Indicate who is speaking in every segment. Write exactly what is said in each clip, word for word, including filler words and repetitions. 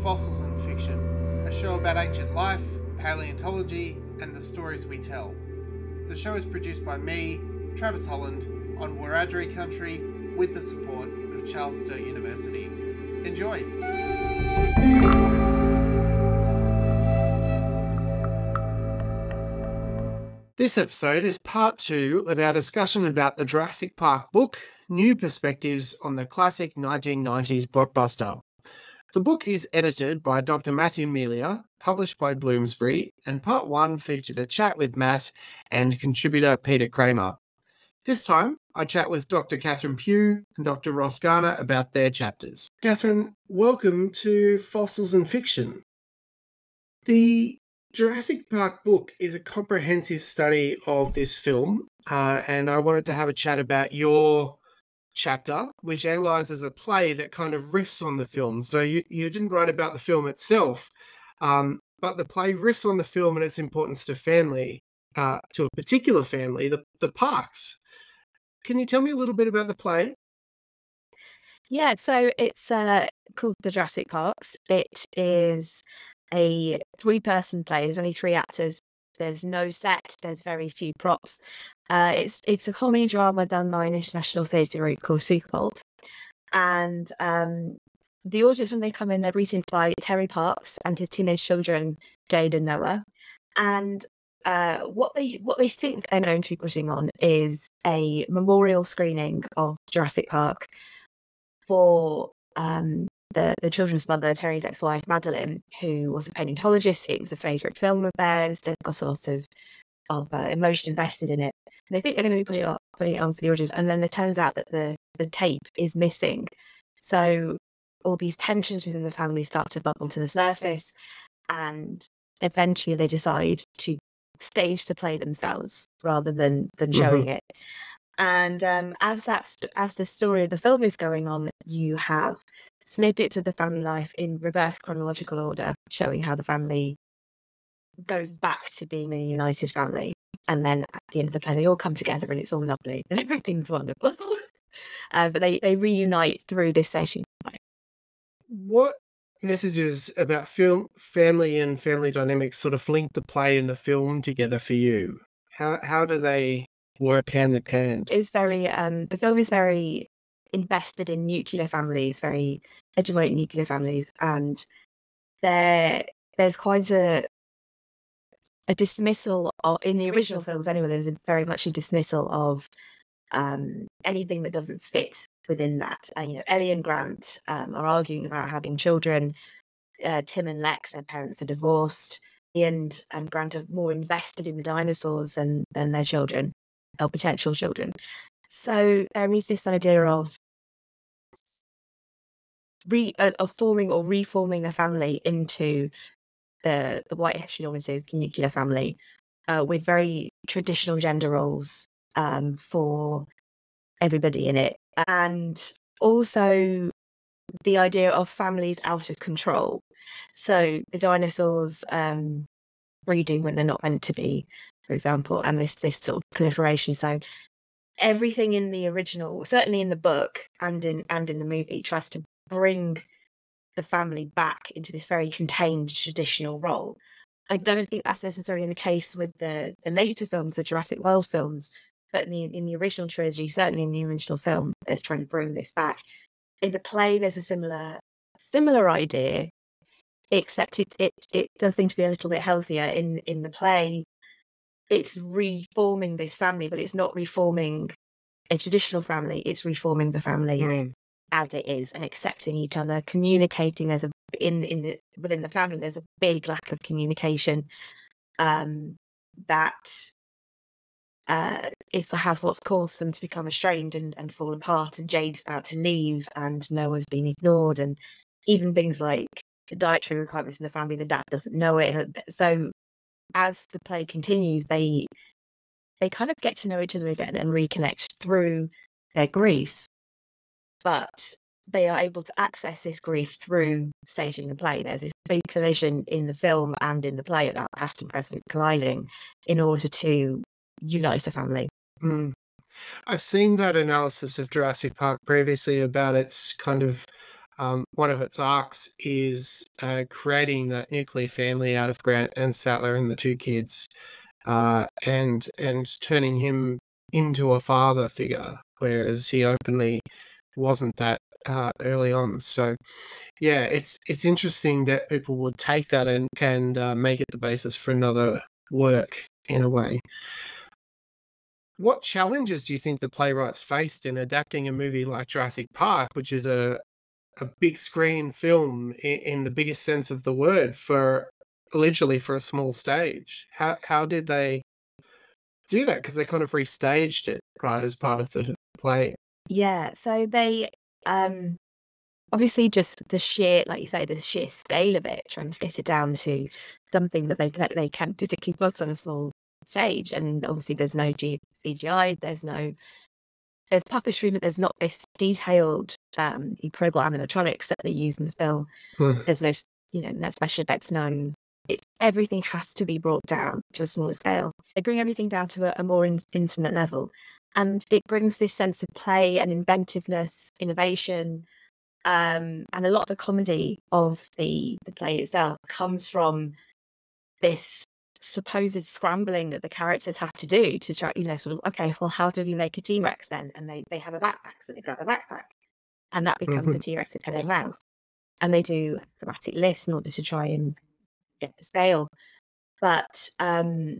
Speaker 1: Fossils and Fiction, a show about ancient life, paleontology, and the stories we tell. The show is produced by me, Travis Holland, on Wiradjuri country with the support of Charles Sturt University. Enjoy! This episode is part two of our discussion about the Jurassic Park book, New Perspectives on the Classic nineteen nineties Blockbuster. The book is edited by Doctor Matthew Melia, published by Bloomsbury, and part one featured a chat with Matt and contributor Peter Kramer. This time, I chat with Doctor Catherine Pugh and Doctor Ross Garner about their chapters. Catherine, welcome to Fossils and Fiction. The Jurassic Park book is a comprehensive study of this film, uh, and I wanted to have a chat about your chapter, which analyzes a play that kind of riffs on the film. So you, you didn't write about the film itself, um, but the play riffs on the film and its importance to family, uh, to a particular family, the, the Parks. Can you tell me a little bit about the play?
Speaker 2: Yeah, so it's uh, called The Jurassic Parks. It is a three-person play. There's only three actors. There's no set. There's very few props. Uh, it's it's a comedy drama done by an international theatre group called Superbolt. And um, the audience, when they come in, they're greeted by Terry Parks and his teenage children, Jade and Noah. And uh, what they what they think they're going to be putting on is a memorial screening of Jurassic Park for um, the, the children's mother, Terry's ex-wife, Madeline, who was a paleontologist. It was a favourite film of theirs. They've got a lot of, of uh, emotion invested in it. And they think they're going to be putting it, on, putting it on for the audience. And then it turns out that the, the tape is missing. So all these tensions within the family start to bubble to the surface. And eventually they decide to stage the play themselves rather than, than showing it. And um, as that as the story of the film is going on, you have snippets of the family life in reverse chronological order, showing how the family goes back to being a united family. And then at the end of the play, they all come together and it's all lovely and everything's wonderful. uh, but they, they reunite through this session.
Speaker 1: What messages about film, family and family dynamics sort of link the play and the film together for you? How how do they work hand in hand?
Speaker 2: It's very um the film is very invested in nuclear families, very hegemonic nuclear families, and there there's quite a a dismissal of, in the original films anyway, there's a, very much a dismissal of um anything that doesn't fit within that. Uh, you know, Ellie and Grant um, are arguing about having children. Uh, Tim and Lex, their parents are divorced. And and Grant are more invested in the dinosaurs than than their children, or potential children. So there is this idea of re uh, of forming or reforming a family into the the white heteronormative nuclear family, uh, with very traditional gender roles um, for everybody in it, and also the idea of families out of control. So the dinosaurs um, breeding when they're not meant to be, for example, and this this sort of proliferation. So everything in the original, certainly in the book and in and in the movie, tries to bring the family back into this very contained traditional role. I don't think that's necessarily the case with the, the later films, the Jurassic World films, but in the, in the original trilogy, certainly in the original film, it's trying to bring this back. In the play, there's a similar similar idea, except it it it does seem to be a little bit healthier. In in the play, it's reforming this family, but it's not reforming a traditional family. It's reforming the family
Speaker 1: Mm.
Speaker 2: as it is and accepting each other, communicating. There's a in in the within the family. There's a big lack of communication. Um, that uh, is has what's caused them to become estranged and, and fall apart. And Jade's about to leave, and Noah's been ignored, and even things like the dietary requirements in the family, the dad doesn't know it. So as the play continues, they they kind of get to know each other again and reconnect through their griefs, but they are able to access this grief through staging the play. There's this big collision in the film and in the play about past and present colliding in order to unite the family.
Speaker 1: Mm. I've seen that analysis of Jurassic Park previously about its kind of Um, one of its arcs is uh, creating that nuclear family out of Grant and Sattler and the two kids, uh, and and turning him into a father figure, whereas he openly wasn't that uh, early on. So yeah, it's it's interesting that people would take that and can uh, make it the basis for another work in a way. What challenges do you think the playwrights faced in adapting a movie like Jurassic Park, which is a a big screen film in, in the biggest sense of the word, for literally for a small stage? How how did they do that? Because they kind of restaged it right as part of the play.
Speaker 2: Yeah, so they um obviously just the sheer, like you say, the sheer scale of it, trying to get it down to something that they that they can physically put on a small stage. And obviously there's no G- C G I, there's no there's puppetry, but there's not this detailed um program animatronics that they use in the film.
Speaker 1: Hmm.
Speaker 2: There's no s- you know, no special effects, no, it's everything has to be brought down to a smaller scale. They bring everything down to a, a more in, intimate level. And it brings this sense of play and inventiveness, innovation, um, and a lot of the comedy of the the play itself comes from this supposed scrambling that the characters have to do to try, you know, sort of, okay, well, how do we make a T-Rex then? And they they have a backpack, so they grab a backpack, and that becomes a
Speaker 1: Mhm.
Speaker 2: T-Rex attendant mouse. And they do dramatic lifts in order to try and get the scale. But um,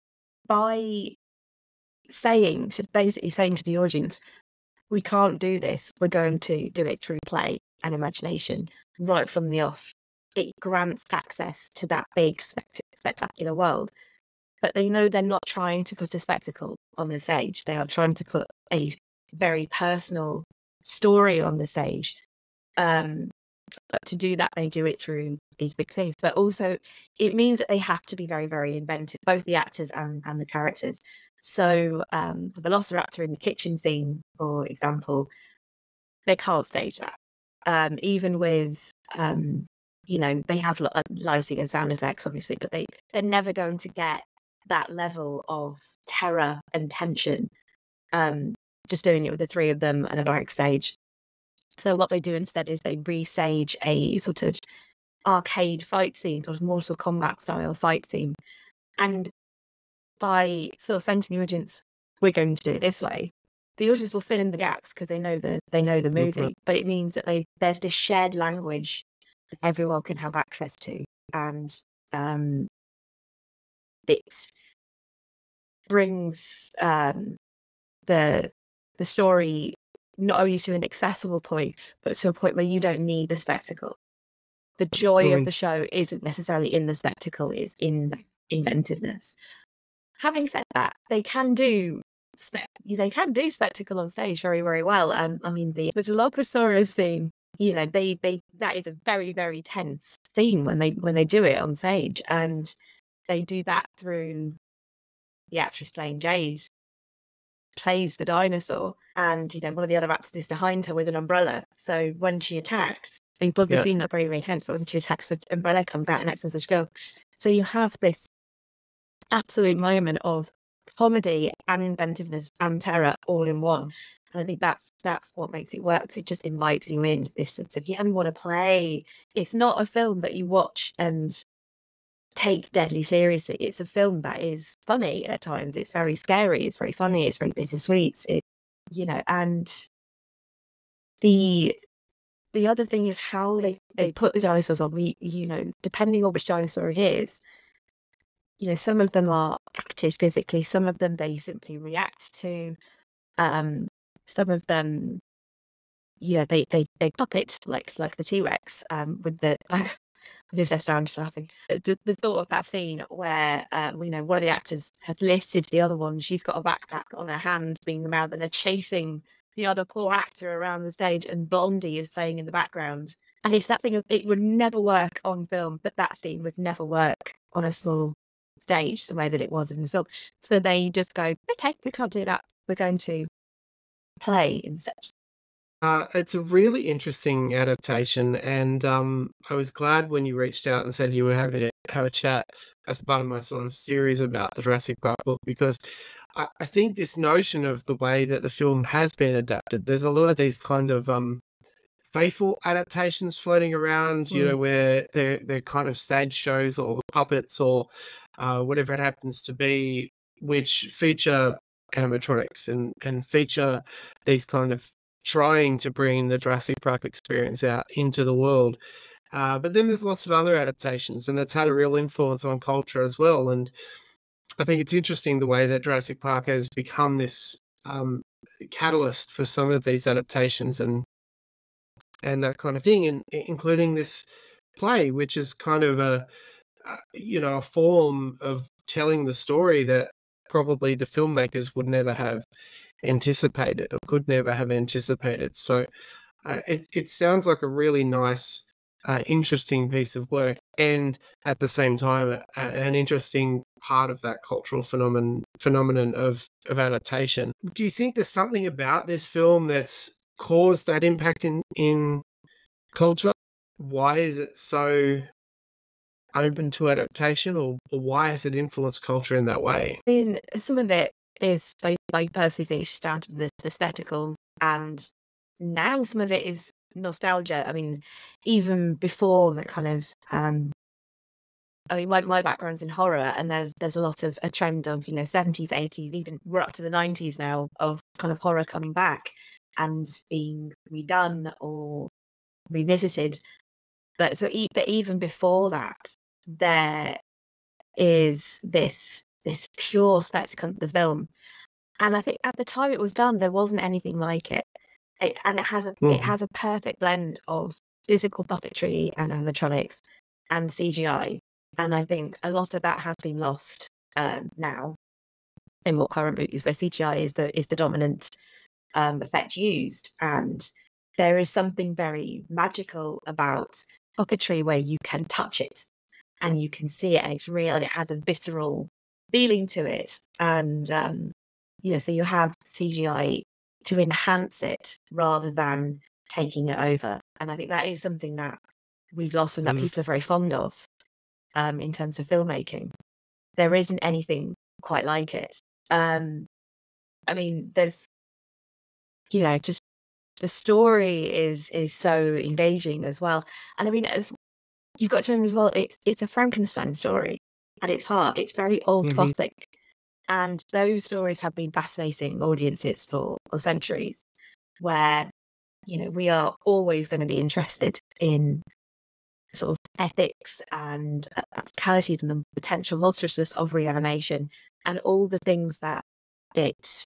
Speaker 2: by saying, to basically saying to the audience, we can't do this, we're going to do it through play and imagination right from the off. It grants access to that big spect- spectacular world. But they know they're not trying to put a spectacle on the stage. They are trying to put a very personal story on the stage. Um, but to do that, they do it through these big things. But also, it means that they have to be very, very inventive, both the actors and, and the characters. So, um, the Velociraptor in the kitchen scene, for example, they can't stage that. Um, even with, um, you know, they have li- lighting and sound effects, obviously, but they, they're never going to get that level of terror and tension, um, just doing it with the three of them and a blank stage. So what they do instead is they restage a sort of arcade fight scene, sort of Mortal Kombat style fight scene. And by sort of saying to the audience, we're going to do it this way, the audience will fill in the gaps because they know the they know the
Speaker 1: Mhm.
Speaker 2: movie. But it means that they there's this shared language that everyone can have access to. And um it brings um the the story not only to an accessible point, but to a point where you don't need the spectacle. The joy of
Speaker 1: Mm.
Speaker 2: the show isn't necessarily in the spectacle, it's in the inventiveness. Having said that, they can do spec they can do spectacle on stage very, very well. Um, I mean, the the Dilophosaurus scene, you know, they they that is a very, very tense scene when they when they do it on stage, and they do that through the actress playing Jade plays the dinosaur, and you know one of the other actors is behind her with an umbrella. So when she attacks, they both the
Speaker 1: Yeah.
Speaker 2: scene not very, very tense, but when she attacks, the umbrella comes out and acts as a shield. So you have this absolute moment of comedy and inventiveness and terror all in one. And I think that's that's what makes it work. It just invites you into this sense of, yeah, we want to play. It's not a film that you watch and take deadly seriously. It's a film that is funny at times. It's very scary. It's very funny. It's very bittersweet. It, you know, and the the other thing is how they they put the dinosaurs on. We, you know, depending on which dinosaur it is, you know, some of them are active physically. Some of them they simply react to. Um, some of them, you know, they they they puppet like like the T Rex. Um, with the This is I'm just laughing. Uh, The, the thought of that scene where, um, you know, one of the actors has lifted the other one. She's got a backpack on her hand, being the mouth, and they're chasing the other poor actor around the stage, and Blondie is playing in the background. And it's that thing of it would never work on film, but that scene would never work on a small stage the way that it was in the film. So they just go, okay, we can't do that. We're going to play instead.
Speaker 1: Uh, it's a really interesting adaptation, and um, I was glad when you reached out and said you were having to have a chat as part of my sort of series about the Jurassic Park book, because I, I think this notion of the way that the film has been adapted, there's a lot of these kind of um, faithful adaptations floating around, you
Speaker 2: Mm.
Speaker 1: know, where they're, they're kind of stage shows or puppets or uh, whatever it happens to be, which feature animatronics and, and feature these kind of trying to bring the Jurassic Park experience out into the world. Uh, but then there's lots of other adaptations, and that's had a real influence on culture as well. And I think it's interesting the way that Jurassic Park has become this um, catalyst for some of these adaptations and and that kind of thing, and including this play, which is kind of a, uh, you know, a form of telling the story that probably the filmmakers would never have anticipated or could never have anticipated. So uh, it it sounds like a really nice, uh, interesting piece of work, and at the same time, a, an interesting part of that cultural phenomenon phenomenon of of adaptation. Do you think there's something about this film that's caused that impact in in culture? Why is it so open to adaptation, or, or why has it influenced culture in that way?
Speaker 2: I mean, some of it is, I, I personally think, it's just down to the, the spectacle, and now some of it is nostalgia. I mean, even before the kind of, um, I mean, my, my background's in horror, and there's there's a lot of a trend of, you know, seventies, eighties, even we're up to the nineties now, of kind of horror coming back and being redone or revisited. But so, e- but even before that, there is this this pure spectacle of the film, and I think at the time it was done, there wasn't anything like it. It and it has a it
Speaker 1: Mhm.
Speaker 2: has a perfect blend of physical puppetry and animatronics and C G I, and I think a lot of that has been lost um, now in more current movies, where C G I is the is the dominant um, effect used, and there is something very magical about puppetry where you can touch it and you can see it and it's real and it has a visceral feeling to it. And, um, you know, so you have C G I to enhance it rather than taking it over. And I think that is something that we've lost and that people are very fond of um, in terms of filmmaking. There isn't anything quite like it. Um, I mean, there's, you know, just the story is is so engaging as well. And I mean, as you've got to remember as well, it's it's a Frankenstein story at its heart. It's very old
Speaker 1: Mhm.
Speaker 2: Gothic, and those stories have been fascinating audiences for, for centuries. Where, you know, we are always going to be interested in sort of ethics and uh, practicalities and the potential monstrousness of reanimation and all the things that it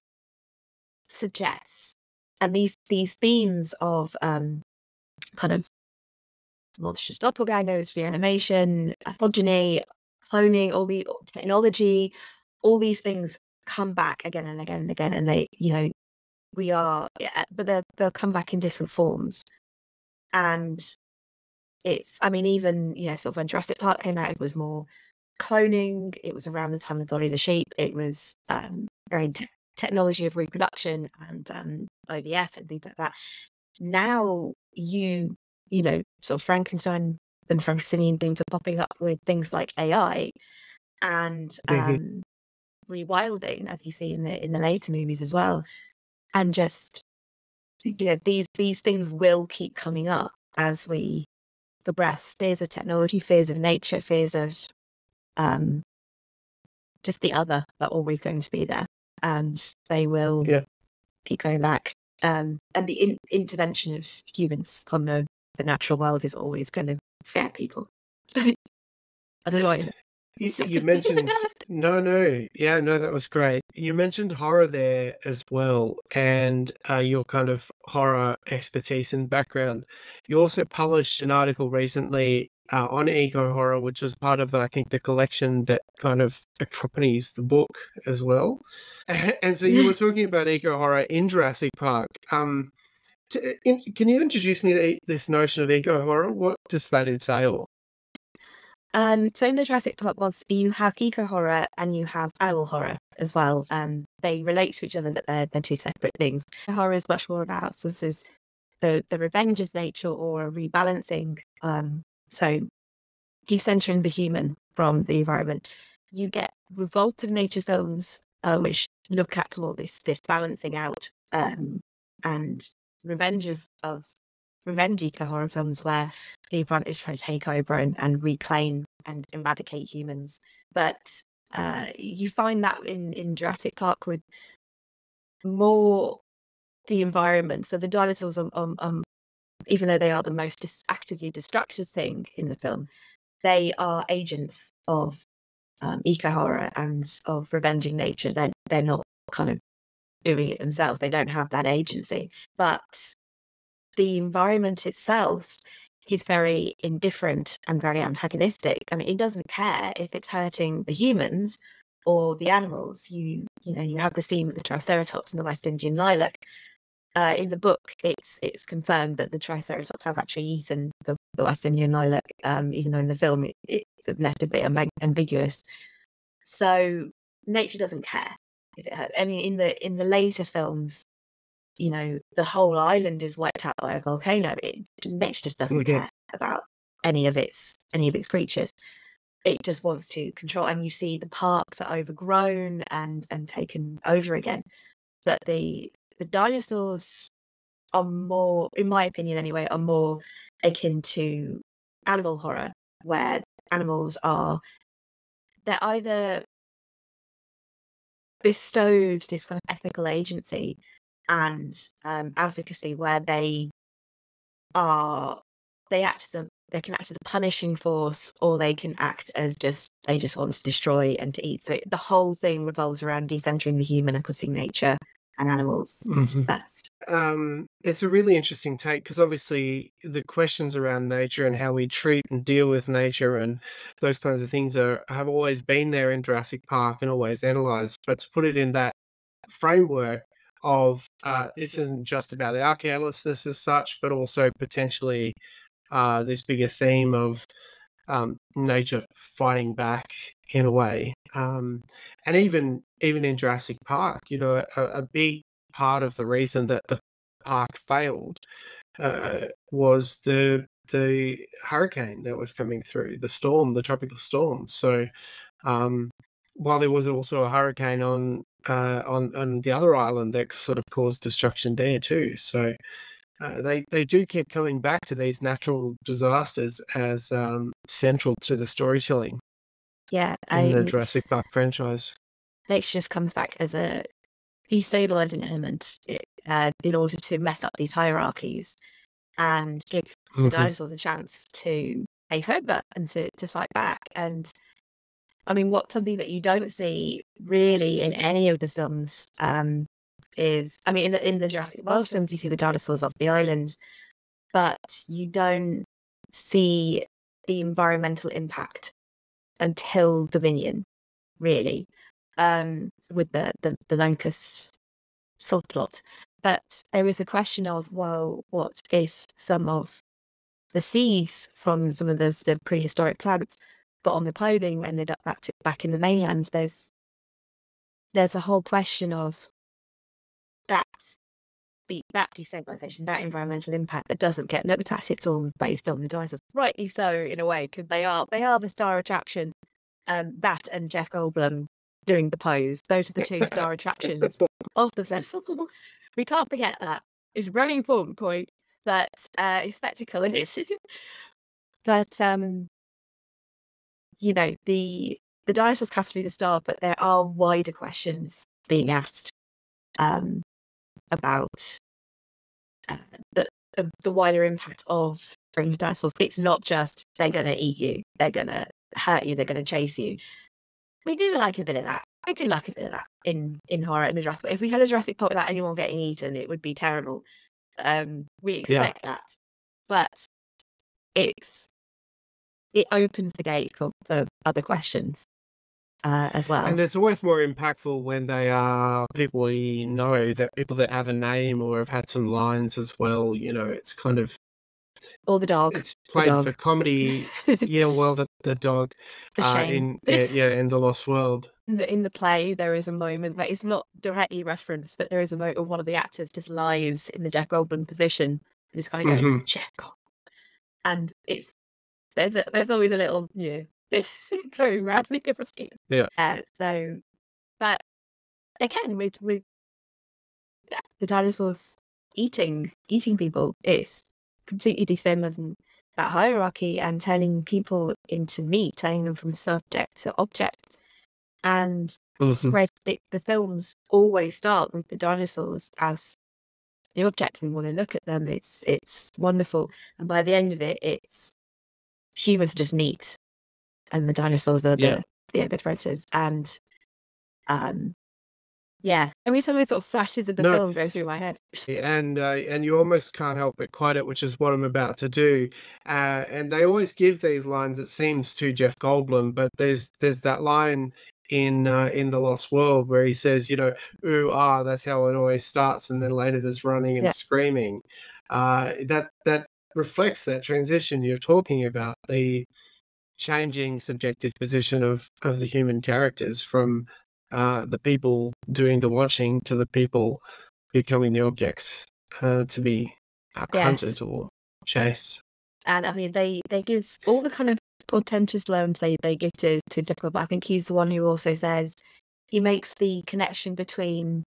Speaker 2: suggests. And these these themes of um, kind of monstrous doppelgangers, reanimation, progeny, cloning, all the technology, all these things come back again and again and again, and they, you know, we are, yeah, but they're, they'll come back in different forms. And it's, I mean, even, you know, sort of when Jurassic Park came out, it was more cloning. It was around the time of Dolly the Sheep. It was um, very te- technology of reproduction and um, I V F and things like that. Now you, you know, sort of Frankenstein and Frankensteinian things are popping up with things like A I and
Speaker 1: Mhm.
Speaker 2: um, rewilding, as you see in the in the later movies as well. And just, you know, these these things will keep coming up as we progress. Fears of technology, fears of nature, fears of um, just the other are always going to be there, and they will
Speaker 1: Yeah.
Speaker 2: keep going back. Um, and the in- intervention of humans on the, the natural world is always going to scare people. I don't know why.
Speaker 1: You, you mentioned no, no, yeah, no, that was great. You mentioned horror there as well, and uh, your kind of horror expertise and background. You also published an article recently uh, on eco horror, which was part of, I think, the collection that kind of accompanies the book as well. And so you were talking about eco horror in Jurassic Park. Um, to, in, can you introduce me to this notion of eco horror? What does that entail?
Speaker 2: Um, so in the Jurassic Park ones, you have eco horror and you have animal horror as well. Um, they relate to each other, but they're, they're two separate things. Horror is much more about, so this is the, the revenge of nature or a rebalancing. Um, so decentering the human from the environment. You get revolt of nature films, uh, which look at all this this balancing out um, and revenges of revenge eco horror films where people is trying to take over and, and reclaim and eradicate humans. But uh, you find that in, in Jurassic Park with more the environment. So the dinosaurs, um, um, um even though they are the most dis- actively destructive thing in the film, they are agents of um, eco horror and of revenging nature. They're, they're not kind of doing it themselves. They don't have that agency. But the environment itself is very indifferent and very antagonistic. I mean, it doesn't care if it's hurting the humans or the animals. You you know, you have the scene with the Triceratops and the West Indian lilac. Uh, in the book, it's it's confirmed that the Triceratops has actually eaten the, the West Indian lilac, um, even though in the film it, it's left a bit amb- ambiguous. So nature doesn't care if it hurts. I mean, in the in the later films, you know, the whole island is wiped out by a volcano. It, nature just doesn't
Speaker 1: Okay.
Speaker 2: care about any of its any of its creatures. It just wants to control, and you see the parks are overgrown and and taken over again. But the the dinosaurs are more, in my opinion anyway, are more akin to animal horror, where animals are they're either bestowed this kind of ethical agency and um, advocacy where they are they act as a they can act as a punishing force, or they can act as just they just want to destroy and to eat. So the whole thing revolves around decentering the human and putting nature and animals
Speaker 1: Mhm.
Speaker 2: first.
Speaker 1: Um, it's a really interesting take because obviously the questions around nature and how we treat and deal with nature and those kinds of things are have always been there in Jurassic Park and always analysed. But to put it in that framework of uh, this isn't just about our carelessness as such, but also potentially uh, this bigger theme of um, nature fighting back in a way. Um, and even even in Jurassic Park, you know, a, a big part of the reason that the park failed uh, was the the hurricane that was coming through, the storm, the tropical storm. So um, while there was also a hurricane on uh, on on the other island that sort of caused destruction there too. So uh, they they do keep coming back to these natural disasters as um, central to the storytelling
Speaker 2: Yeah,
Speaker 1: in
Speaker 2: I
Speaker 1: the
Speaker 2: mean,
Speaker 1: Jurassic
Speaker 2: it's,
Speaker 1: Park franchise.
Speaker 2: nature just comes back as a destabilizing element uh, in order to mess up these hierarchies and give the
Speaker 1: Mhm.
Speaker 2: dinosaurs a chance to take over and to, to fight back. And I mean, what's something that you don't see really in any of the films um, is, I mean, in the, in the Jurassic World films, you see the dinosaurs off the island, but you don't see the environmental impact until Dominion, really, um, with the, the, the Locust subplot. But there is a question of, well, what if some of the seeds from some of the, the prehistoric plants got on the clothing, ended up back to, back in the mainland? There's there's a whole question of that be that destabilization, that environmental impact that doesn't get looked at. It's all based on the dinosaurs, rightly so in a way, because they are they are the star attraction. Um, that and Jeff Goldblum doing the pose; those are the two star attractions of the festival. We can't forget that. It's a very important point that uh, it's spectacle and it's but um, you know, the the dinosaurs have to be the star, but there are wider questions being asked um, about uh, the uh, the wider impact of bringing dinosaurs. It's not just they're going to eat you, they're going to hurt you, they're going to chase you. We do like a bit of that. I do like a bit of that in in horror in a Jurassic. If we had a Jurassic Park without anyone getting eaten, it would be terrible. Um, we
Speaker 1: Yeah.
Speaker 2: expect that, but it's it opens the gate for, for other questions uh, as well.
Speaker 1: And it's always more impactful when they are people we know, that people that have a name or have had some lines as well. You know, it's kind of
Speaker 2: Or the dog.
Speaker 1: it's
Speaker 2: The
Speaker 1: played for
Speaker 2: dog.
Speaker 1: comedy. Yeah, well, the the dog
Speaker 2: The
Speaker 1: uh,
Speaker 2: shame.
Speaker 1: in uh,
Speaker 2: This
Speaker 1: yeah in the Lost World.
Speaker 2: in the, in the play, there is a moment that is not directly referenced, but there is a moment where one of the actors just lies in the Jeff Goldblum position and just kind of goes,
Speaker 1: hmm
Speaker 2: Jeff Goldblum. And it's there's a, there's always a little yeah, this very radically different scheme.
Speaker 1: Yeah.
Speaker 2: Uh, so, but again, with with the dinosaurs eating eating people, it's completely defaming that hierarchy and turning people into meat, turning them from subject to object. And
Speaker 1: Mhm.
Speaker 2: whereas the, the films always start with the dinosaurs as the object, we want to look at them. It's it's wonderful, and by the end of it, it's humans just meat, and the dinosaurs are
Speaker 1: Yeah.
Speaker 2: the the predators. And um, yeah, every time sort of flashes of the
Speaker 1: No,
Speaker 2: film go through my head.
Speaker 1: and uh, and you almost can't help but quote it, which is what I'm about to do. Uh, and they always give these lines, it seems, to Jeff Goldblum, but there's there's that line in uh, in The Lost World where he says, you know, ooh, ah, that's how it always starts, and then later there's running and
Speaker 2: Yeah.
Speaker 1: screaming. Uh, that that reflects that transition you're talking about, the changing subjective position of of the human characters from uh, the people doing the watching to the people becoming the objects uh, to be uh,
Speaker 2: Yes,
Speaker 1: hunted or chased.
Speaker 2: and I mean they they give all the kind of portentous loans they they give to to Jekyll, but I think he's the one who also says he makes the connection between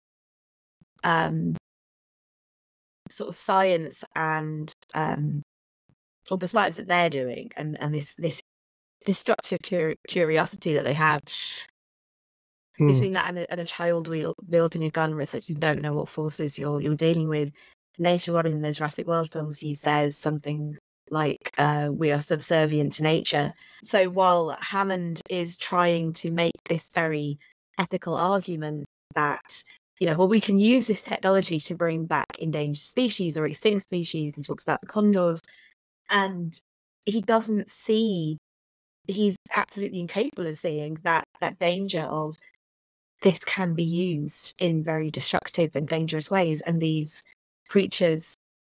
Speaker 2: um sort of science and um all the science that they're doing and and this this destructive cur- curiosity that they have
Speaker 1: Hmm.
Speaker 2: between that and a, and a child wield, wielding a gun with that you don't know what forces you're you're dealing with. Later on in the Jurassic World films, he says something like, uh, "We are subservient to nature." So while Hammond is trying to make this very ethical argument that, you know, well, we can use this technology to bring back endangered species or extinct species, he talks about the condors, and he doesn't see. He's absolutely incapable of seeing that that danger of this can be used in very destructive and dangerous ways. And these creatures,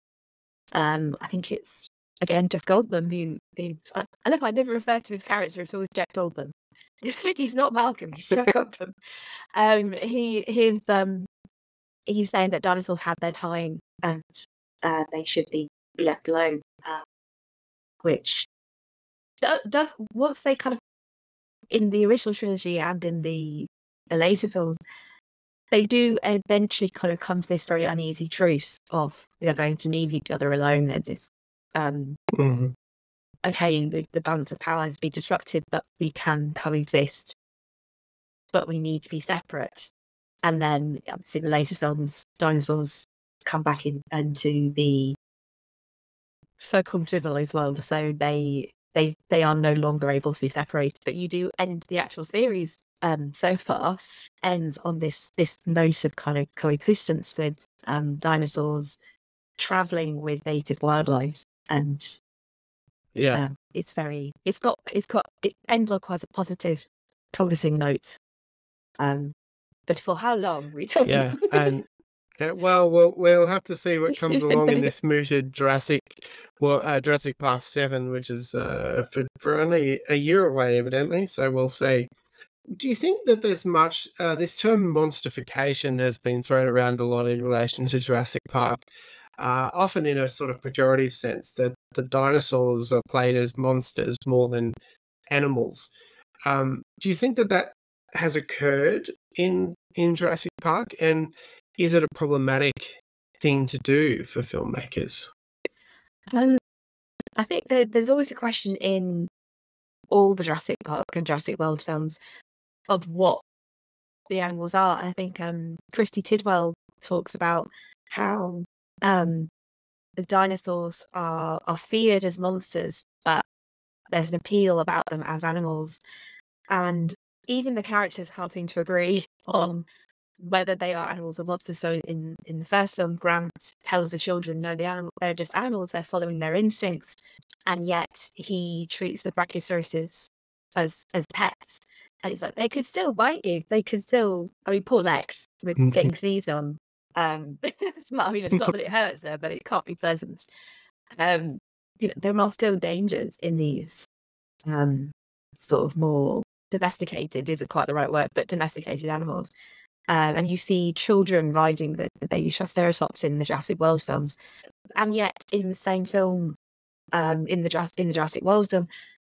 Speaker 2: um, I think it's again Jeff Goldblum who, who I, I look, I never refer to his character as always Jeff Goldblum. It's like he's not Malcolm, he's Jeff Goldblum. Um, he he's um he's saying that dinosaurs had their time and uh, they should be left alone. Uh, which does, does once they kind of in the original trilogy and in the the later films, they do eventually kind of come to this very uneasy truce of we are going to leave each other alone. There's this, um,
Speaker 1: Mhm.
Speaker 2: okay, the, the balance of power has been disrupted, but we can coexist, but we need to be separate. And then, obviously, in the later films, dinosaurs come back in, into the so-called civilized world, so they they they are no longer able to be separated. But you do end the actual series um so far ends on this this note of kind of coexistence with um dinosaurs traveling with native wildlife, and
Speaker 1: Yeah,
Speaker 2: um it's very it's got it's got it ends on quite a positive, promising note. Um, but for how long we don't
Speaker 1: yeah,
Speaker 2: know.
Speaker 1: and uh, well, we'll we'll have to see what comes
Speaker 2: It's been
Speaker 1: along in
Speaker 2: very-
Speaker 1: this mooted Jurassic, well, uh, Jurassic Park Seven, which is uh, for for only a year away, evidently. So we'll see. Do you think that there's much, uh, this term monstification has been thrown around a lot in relation to Jurassic Park, uh, often in a sort of pejorative sense, that the dinosaurs are played as monsters more than animals. Um, do you think that that has occurred in in Jurassic Park, and is it a problematic thing to do for filmmakers?
Speaker 2: um, I think that there's always a question in all the Jurassic Park and Jurassic World films of what the animals are. I think um, Christy Tidwell talks about how um, the dinosaurs are are feared as monsters, but there's an appeal about them as animals, and even the characters can't seem to agree on whether they are animals or monsters. So in in the first film, Grant tells the children, "No, the animal they're just animals. They're following their instincts," and yet he treats the Brachiosaurus as as pets. And he's like, they could still bite you. They could still. I mean, poor Lex with getting sneezed on. Um, it's not, I mean, it's not that it hurts there, but it can't be pleasant. Um, you know, there are still dangers in these um sort of more domesticated, isn't quite the right word, but domesticated animals. Um, and you see children riding the, the baby Triceratops in the Jurassic World films, and yet in the same film, um, in the Jurassic in the Jurassic World film,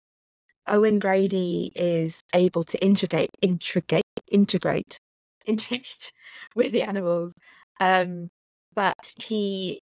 Speaker 2: Owen Grady is able to integrate, integrate, integrate, integrate with the animals, um, but he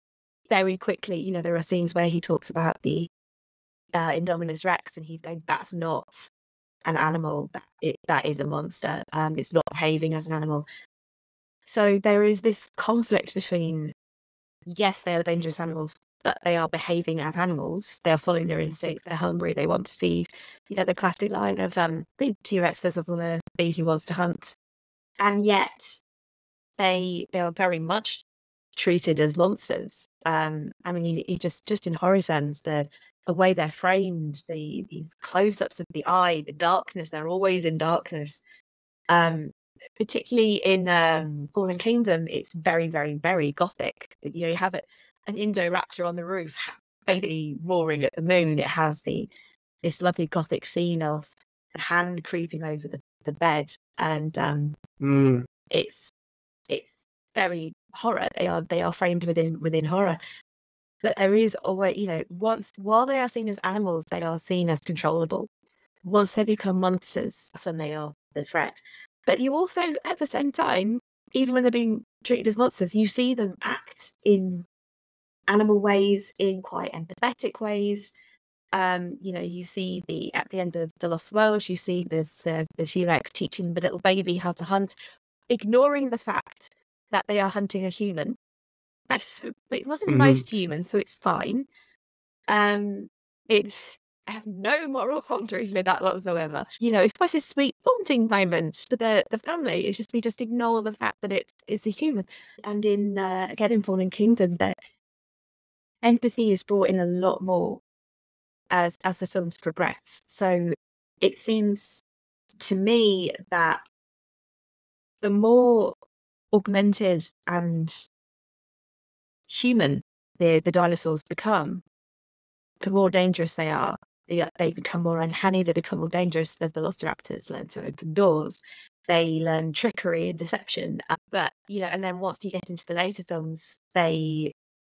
Speaker 2: very quickly, you know, there are scenes where he talks about the uh, Indominus Rex, and he's going, "That's not an animal. That it, that is a monster. Um, it's not behaving as an animal." So there is this conflict between, yes, they are dangerous animals, but they are behaving as animals. They are following their instincts. They're hungry. They want to feed. You know, the classic line of um, the T-Rex doesn't want to feed, he wants to hunt. And yet they they are very much treated as monsters. Um, I mean, it just just in horror sense, the the way they're framed, the these close-ups of the eye, the darkness, they're always in darkness. Um, particularly in um, Fallen Kingdom, it's very, very, very gothic. You know, you have it, an Indoraptor on the roof, basically roaring at the moon. It has the this lovely gothic scene of the hand creeping over the, the bed, and um,
Speaker 1: Mm.
Speaker 2: it's it's very horror. They are they are framed within within horror. But there is always, you know, once while they are seen as animals, they are seen as controllable. Once they become monsters, that's when they are the threat. But you also, at the same time, even when they're being treated as monsters, you see them act in animal ways, in quite empathetic ways. Um, you know, you see the at the end of The Lost World, you see this uh, the T-Rex teaching the little baby how to hunt, ignoring the fact that they are hunting a human. It wasn't
Speaker 1: Mhm.
Speaker 2: most human, so it's fine. Um, it's I have no moral quandaries with that whatsoever. You know, it's quite a sweet bonding moment for the, the family. It's just we just ignore the fact that it's it's a human. And in uh, again in Fallen Kingdom, that empathy is brought in a lot more as as the films progress. So it seems to me that the more augmented and human the, the dinosaurs become, the more dangerous they are. They, they become more uncanny, they become more dangerous. The Velociraptors learn to open doors. They learn trickery and deception. Uh, but, you know, and then once you get into the later films, they,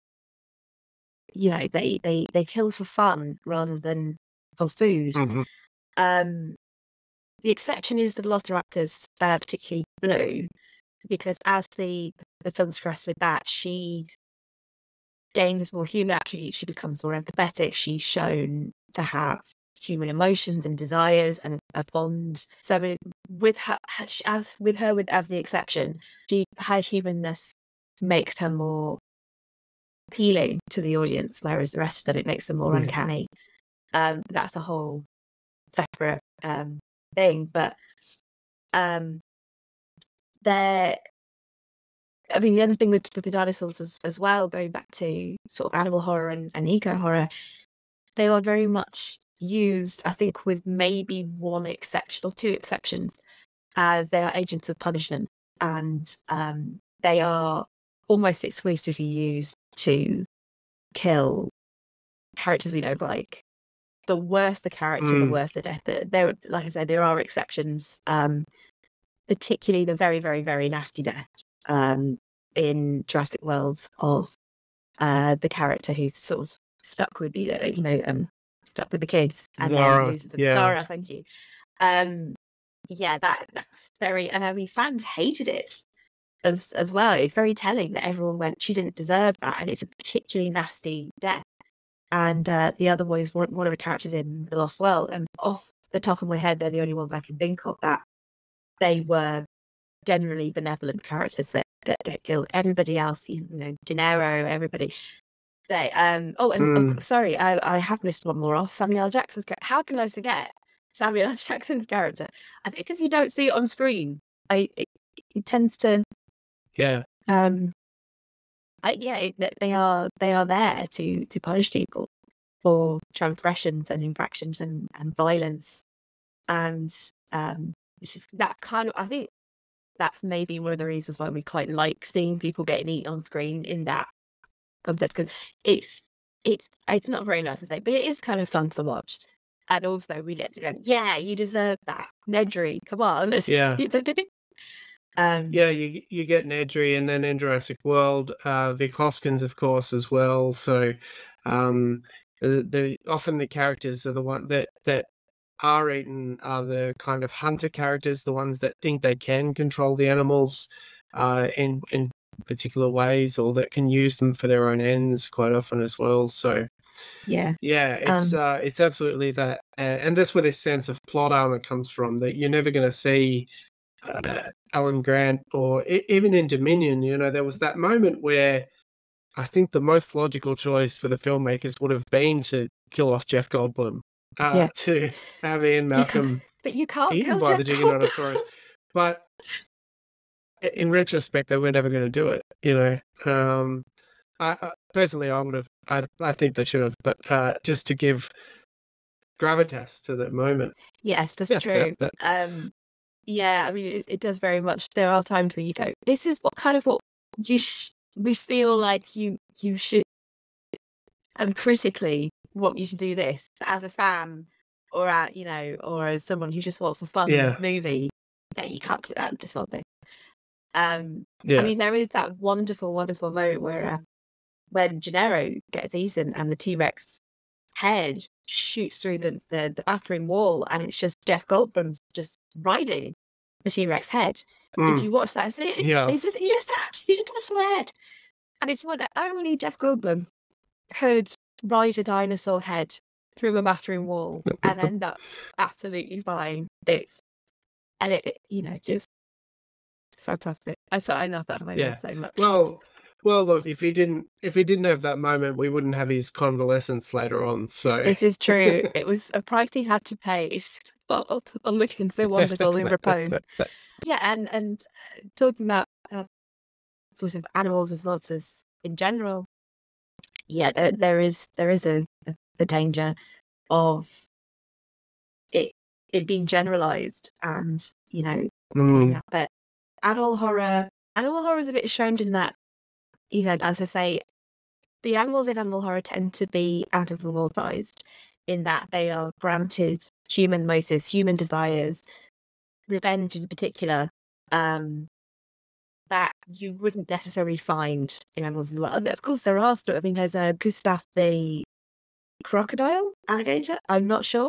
Speaker 2: you know, they, they, they kill for fun rather than for food.
Speaker 1: Mhm.
Speaker 2: Um, the exception is the Velociraptors, uh, particularly Blue, because as the, the films progress with that, she gains more human attributes. She becomes more empathetic. She's shown to have human emotions and desires and a bond. So with, with her, as with her, with as the exception, she her humanness makes her more appealing to the audience, whereas the rest of them, it makes them more
Speaker 1: Yeah.
Speaker 2: uncanny. Um, that's a whole separate um thing, but um, they're. I mean, the other thing with, with the dinosaurs as, as well, going back to sort of animal horror and, and eco horror, they are very much used, I think, with maybe one exception or two exceptions, as they are agents of punishment, and um, they are almost exclusively used to kill characters we don't like. The worse the character, the
Speaker 1: Mm.
Speaker 2: worse the death. There, like I said, there are exceptions, um, particularly the very, very, very nasty death um, in Jurassic World of uh, the character who's sort of stuck with, you know, you know um, stuck with the kids and
Speaker 1: Zara,
Speaker 2: then loses them.
Speaker 1: yeah.
Speaker 2: Zara, thank you. Um, yeah, that that's very, and I mean, fans hated it as as well. It's very telling that everyone went, she didn't deserve that, and it's a particularly nasty death. And uh, the other one is one, one of the characters in The Lost World, and off the top of my head, they're the only ones I can think of that they were generally benevolent characters that that get killed. Everybody else, you know, De Niro, everybody. They, um, oh, and oh,
Speaker 1: Mm.
Speaker 2: sorry, I, I have missed one more off. Samuel L. Jackson's character. How can I forget Samuel L. Jackson's character? I think because you don't see it on screen, I it, it tends to,
Speaker 1: Yeah.
Speaker 2: um, I, yeah, it, they are they are there to to punish people for transgressions and infractions and, and violence, and um, it's just that kind of. I think that's maybe one of the reasons why we quite like seeing people getting eaten on screen in that concept, because it's it's it's not very nice to say, but it is kind of fun to watch. And also we get to go, yeah, you deserve that. Nedry, come on.
Speaker 1: Yeah.
Speaker 2: um
Speaker 1: Yeah, you you get Nedry, and then in Jurassic World, uh, Vic Hoskins, of course, as well. So, um, the, the often the characters are the one that that are eaten are the kind of hunter characters, the ones that think they can control the animals. Uh, in in particular ways, or that can use them for their own ends quite often as well. So
Speaker 2: Yeah.
Speaker 1: yeah, it's
Speaker 2: Um,
Speaker 1: uh, it's absolutely that, and, and that's where this sense of plot armor comes from. That you're never going to see uh, Alan Grant, or e- even in Dominion. You know, there was that moment where I think the most logical choice for the filmmakers would have been to kill off Jeff Goldblum, uh,
Speaker 2: yeah.
Speaker 1: to have Ian
Speaker 2: You can,
Speaker 1: Malcolm
Speaker 2: but you can't
Speaker 1: eaten
Speaker 2: kill
Speaker 1: by
Speaker 2: Jeff
Speaker 1: the
Speaker 2: Goldblum.
Speaker 1: Giganotosaurus. But i- in retrospect, they were never going to do it. You know, um, I, I personally, I would have. I, I think they should have, but uh, just to give gravitas to that moment.
Speaker 2: Yes, that's
Speaker 1: Yeah, that,
Speaker 2: true.
Speaker 1: that,
Speaker 2: Um, yeah, I mean, it, it does very much. There are times where you go, this is what kind of what you sh- we feel like you you should, and critically, what you should do this as a fan, or uh, you know, or as someone who just wants a fun
Speaker 1: yeah,
Speaker 2: movie. Yeah, you can't do that to something. Um, I
Speaker 1: yeah.
Speaker 2: mean, there is that wonderful, wonderful moment where uh, when Gennaro gets eaten and the T Rex head shoots through the, the, the bathroom wall, and it's just Jeff Goldblum's just riding the T Rex head. If
Speaker 1: Mm,
Speaker 2: you watch that, it's, it,
Speaker 1: yeah.
Speaker 2: it's just, he just he just does the head, and it's one that only Jeff Goldblum could ride a dinosaur head through a bathroom wall and end up absolutely fine. It's and it, it you know just it's fantastic. I thought I love that
Speaker 1: Yeah.
Speaker 2: moment so much.
Speaker 1: Well, well, look, if he didn't, if he didn't have that moment, we wouldn't have his convalescence later on. So,
Speaker 2: This is true. It was a price he had to pay for on looking so wonderful in repose. Yeah, and and uh, talking about uh, sort of animals as monsters in general. Yeah, there, there is there is a, a, a danger of it it being generalized, and you know,
Speaker 1: mm,
Speaker 2: yeah. But animal horror, animal horror is a bit ashamed in that, you know, as I say, the animals in animal horror tend to be anthropomorphized in that they are granted human motives, human desires, revenge in particular, um, that you wouldn't necessarily find in animals in the wild. Of course, there are still. I mean, there's a Gustav the crocodile alligator. I'm not sure.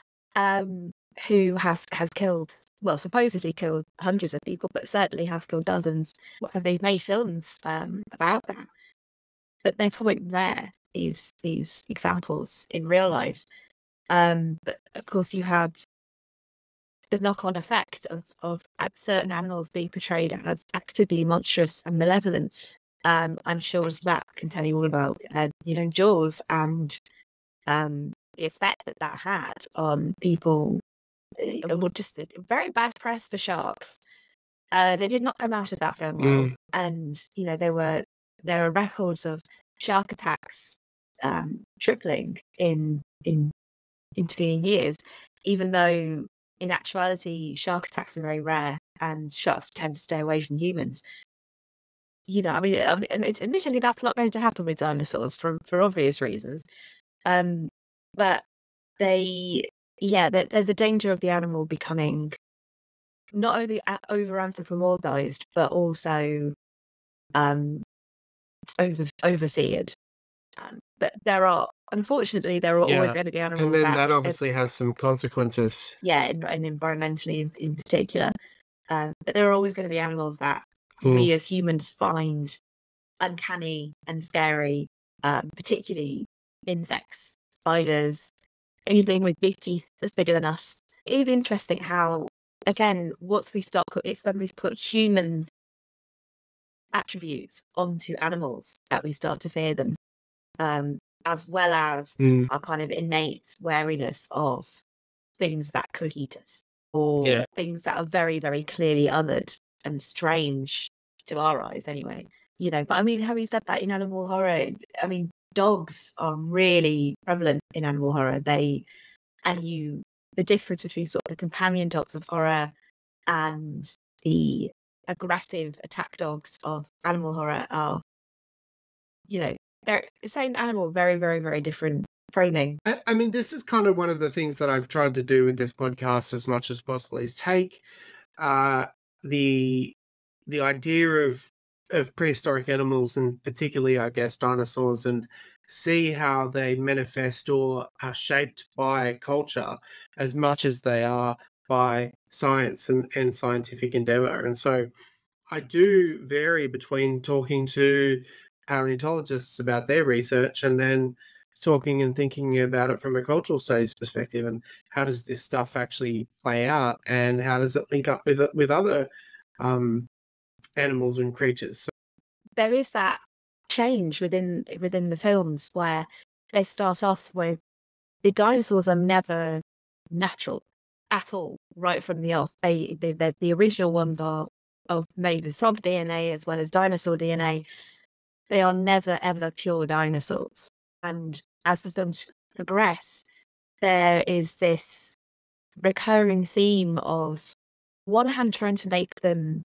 Speaker 2: Um, who has has killed, well, supposedly killed hundreds of people, but certainly has killed dozens. And they've made films um, about that. But their point there is these examples in real life. Um, but of course, you had the knock-on effect of, of certain animals being portrayed as actively monstrous and malevolent. Um, I'm sure as Matt can tell you all about, uh, you know, Jaws and um, the effect that that had on people. Uh, well, just a very bad press for sharks. Uh, they did not come out of that film well,
Speaker 1: mm,
Speaker 2: and you know there were there are records of shark attacks um, tripling in in intervening years, even though in actuality shark attacks are very rare and sharks tend to stay away from humans. You know, I mean, I mean, and it's, initially that's not going to happen with dinosaurs for for obvious reasons. Um, but they, yeah, there, there's a danger of the animal becoming not only a- over anthropomorphized, but also um, over overseered. Um, but there are, unfortunately, there are always
Speaker 1: yeah.
Speaker 2: going to be
Speaker 1: And
Speaker 2: animals
Speaker 1: then
Speaker 2: that,
Speaker 1: that
Speaker 2: uh,
Speaker 1: obviously has some consequences.
Speaker 2: yeah, and, and environmentally in, in particular. Um, but there are always going to be animals that
Speaker 1: Mm,
Speaker 2: we as humans find uncanny and scary, um, particularly insects, spiders, anything with big teeth that's bigger than us. It is interesting how, again, once we start, it's when we put human attributes onto animals that we start to fear them, um, as well as
Speaker 1: mm,
Speaker 2: our kind of innate wariness of things that could eat us, or
Speaker 1: yeah.
Speaker 2: things that are very, very clearly othered and strange to our eyes, anyway. You know, but I mean, having said that, in animal horror, I mean, dogs are really prevalent in animal horror. They and you, the difference between sort of the companion dogs of horror and the aggressive attack dogs of animal horror are, you know, they're the same animal, very, very, very different framing.
Speaker 1: I, I mean, this is kind of one of the things that I've tried to do with this podcast as much as possible is take uh, the the idea of of prehistoric animals, and particularly, I guess, dinosaurs, and see how they manifest or are shaped by culture as much as they are by science and, and scientific endeavor. And so I do vary between talking to paleontologists about their research and then talking and thinking about it from a cultural studies perspective, and how does this stuff actually play out, and how does it link up with with other um, animals and creatures. So,
Speaker 2: There is that change within within the films where they start off with the dinosaurs are never natural at all, right from the off. They, they they the original ones are of made with some D N A as well as dinosaur D N A. They are never ever pure dinosaurs. And as the films progress, there is this recurring theme of one hand trying to make them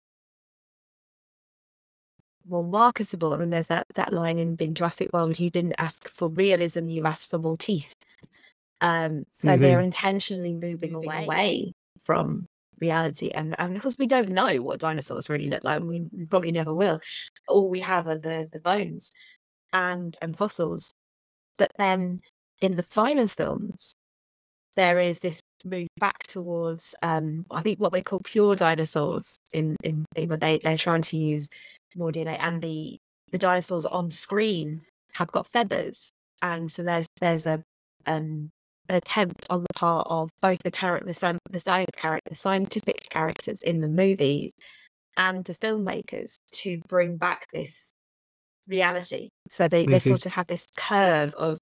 Speaker 2: more marketable. I mean, there's that, that line in, in Jurassic World, you didn't ask for realism, you asked for more teeth. Um, so
Speaker 1: Mhm.
Speaker 2: they're intentionally moving away, away from reality. And, and because we don't know what dinosaurs really look like, we probably never will. All we have are the, the bones and, and fossils. But then in the final films, there is this move back towards, um, I think, what they call pure dinosaurs. In in where they they're trying to use more D N A, and the the dinosaurs on screen have got feathers, and so there's there's a an, an attempt on the part of both the character, the, scien- the science character, the scientific characters in the movies, and the filmmakers to bring back this reality. So they they
Speaker 1: Mhm.
Speaker 2: sort of have this curve of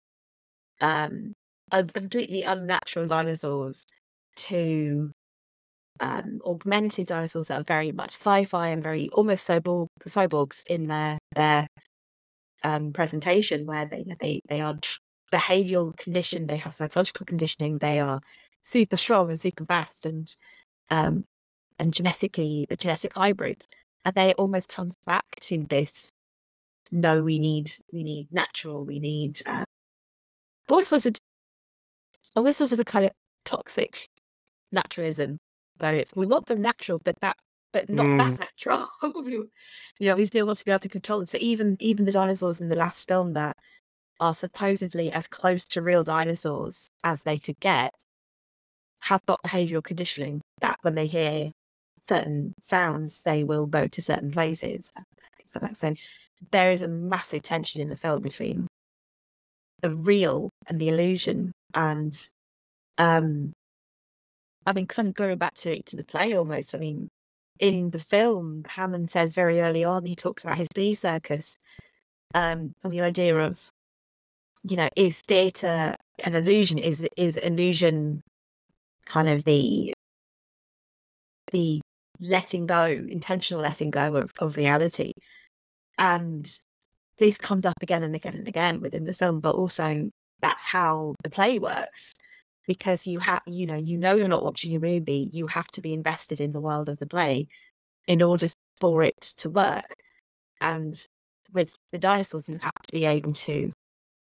Speaker 2: um of completely unnatural dinosaurs to um, augmented dinosaurs that are very much sci-fi and very almost cyborg cyborgs in their their um, presentation, where they they they are tr- behavioral conditioned, they have psychological conditioning, they are super strong and super fast and um and genetically the genetic hybrids, and they almost comes back to this. No, we need we need natural, we need uh, what sorts of almost sort of a kind of toxic naturalism, where it's we want them natural, but that but not that
Speaker 1: Mm.
Speaker 2: natural. you know, we still want to be able to control it. So even even the dinosaurs in the last film that are supposedly as close to real dinosaurs as they could get have got behavioural conditioning that when they hear certain sounds, they will go to certain places. So that's so there is a massive tension in the film between the real and the illusion, and um I mean, kind of going back to to the play almost. I mean, in the film, Hammond says very early on, he talks about his bee circus, um, and the idea of, you know, is theatre an illusion? Is is illusion kind of the the letting go, intentional letting go of, of reality? And this comes up again and again and again within the film, but also that's how the play works. Because you have, you know, you know, you're not watching a movie. You have to be invested in the world of the play in order for it to work. And with the dinosaurs, you have to be able to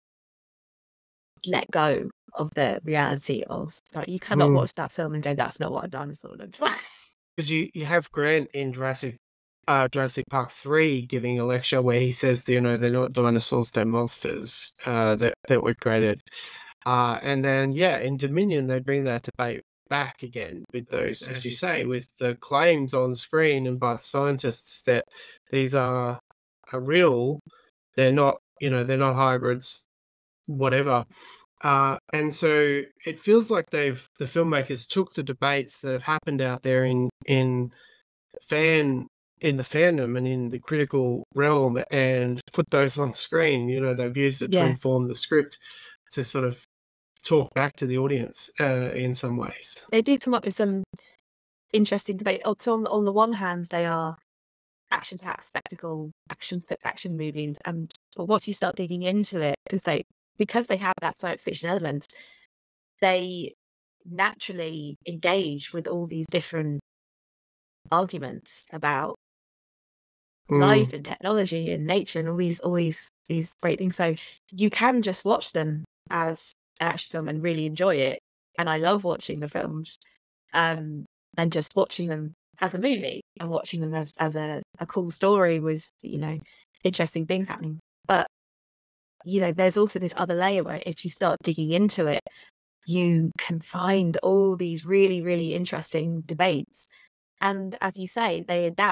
Speaker 2: let go of the reality of. Like, you cannot
Speaker 1: Mm.
Speaker 2: watch that film and go, "That's not what a dinosaur looks like."
Speaker 1: Because you, you have Grant in Jurassic uh, Jurassic Park three giving a lecture where he says, you know, they're not dinosaurs, they're monsters uh, that, that were created. Uh, and then, yeah, in Dominion, they bring that debate back again with those, as you say, with the claims on screen and by the scientists that these are, are real, they're not, you know, they're not hybrids, whatever. Uh, and so it feels like they've, the filmmakers took the debates that have happened out there in, in fan, in the fandom and in the critical realm and put those on screen. You know, they've used it to
Speaker 2: Yeah,
Speaker 1: inform the script to sort of talk back to the audience uh, in some ways.
Speaker 2: they do come up with some interesting debate. Oh, so on on the one hand, they are action-packed spectacle, action action movies, and but once you start digging into it, because they because they have that science fiction element, they naturally engage with all these different arguments about
Speaker 1: Mm.
Speaker 2: life and technology and nature and all these all these these great things. So you can just watch them as an action film and really enjoy it. And I love watching the films, um, and just watching them as a movie and watching them as as a, a cool story with, you know, interesting things happening. But you know, there's also this other layer where if you start digging into it, you can find all these really, really interesting debates. And as you say, they adapt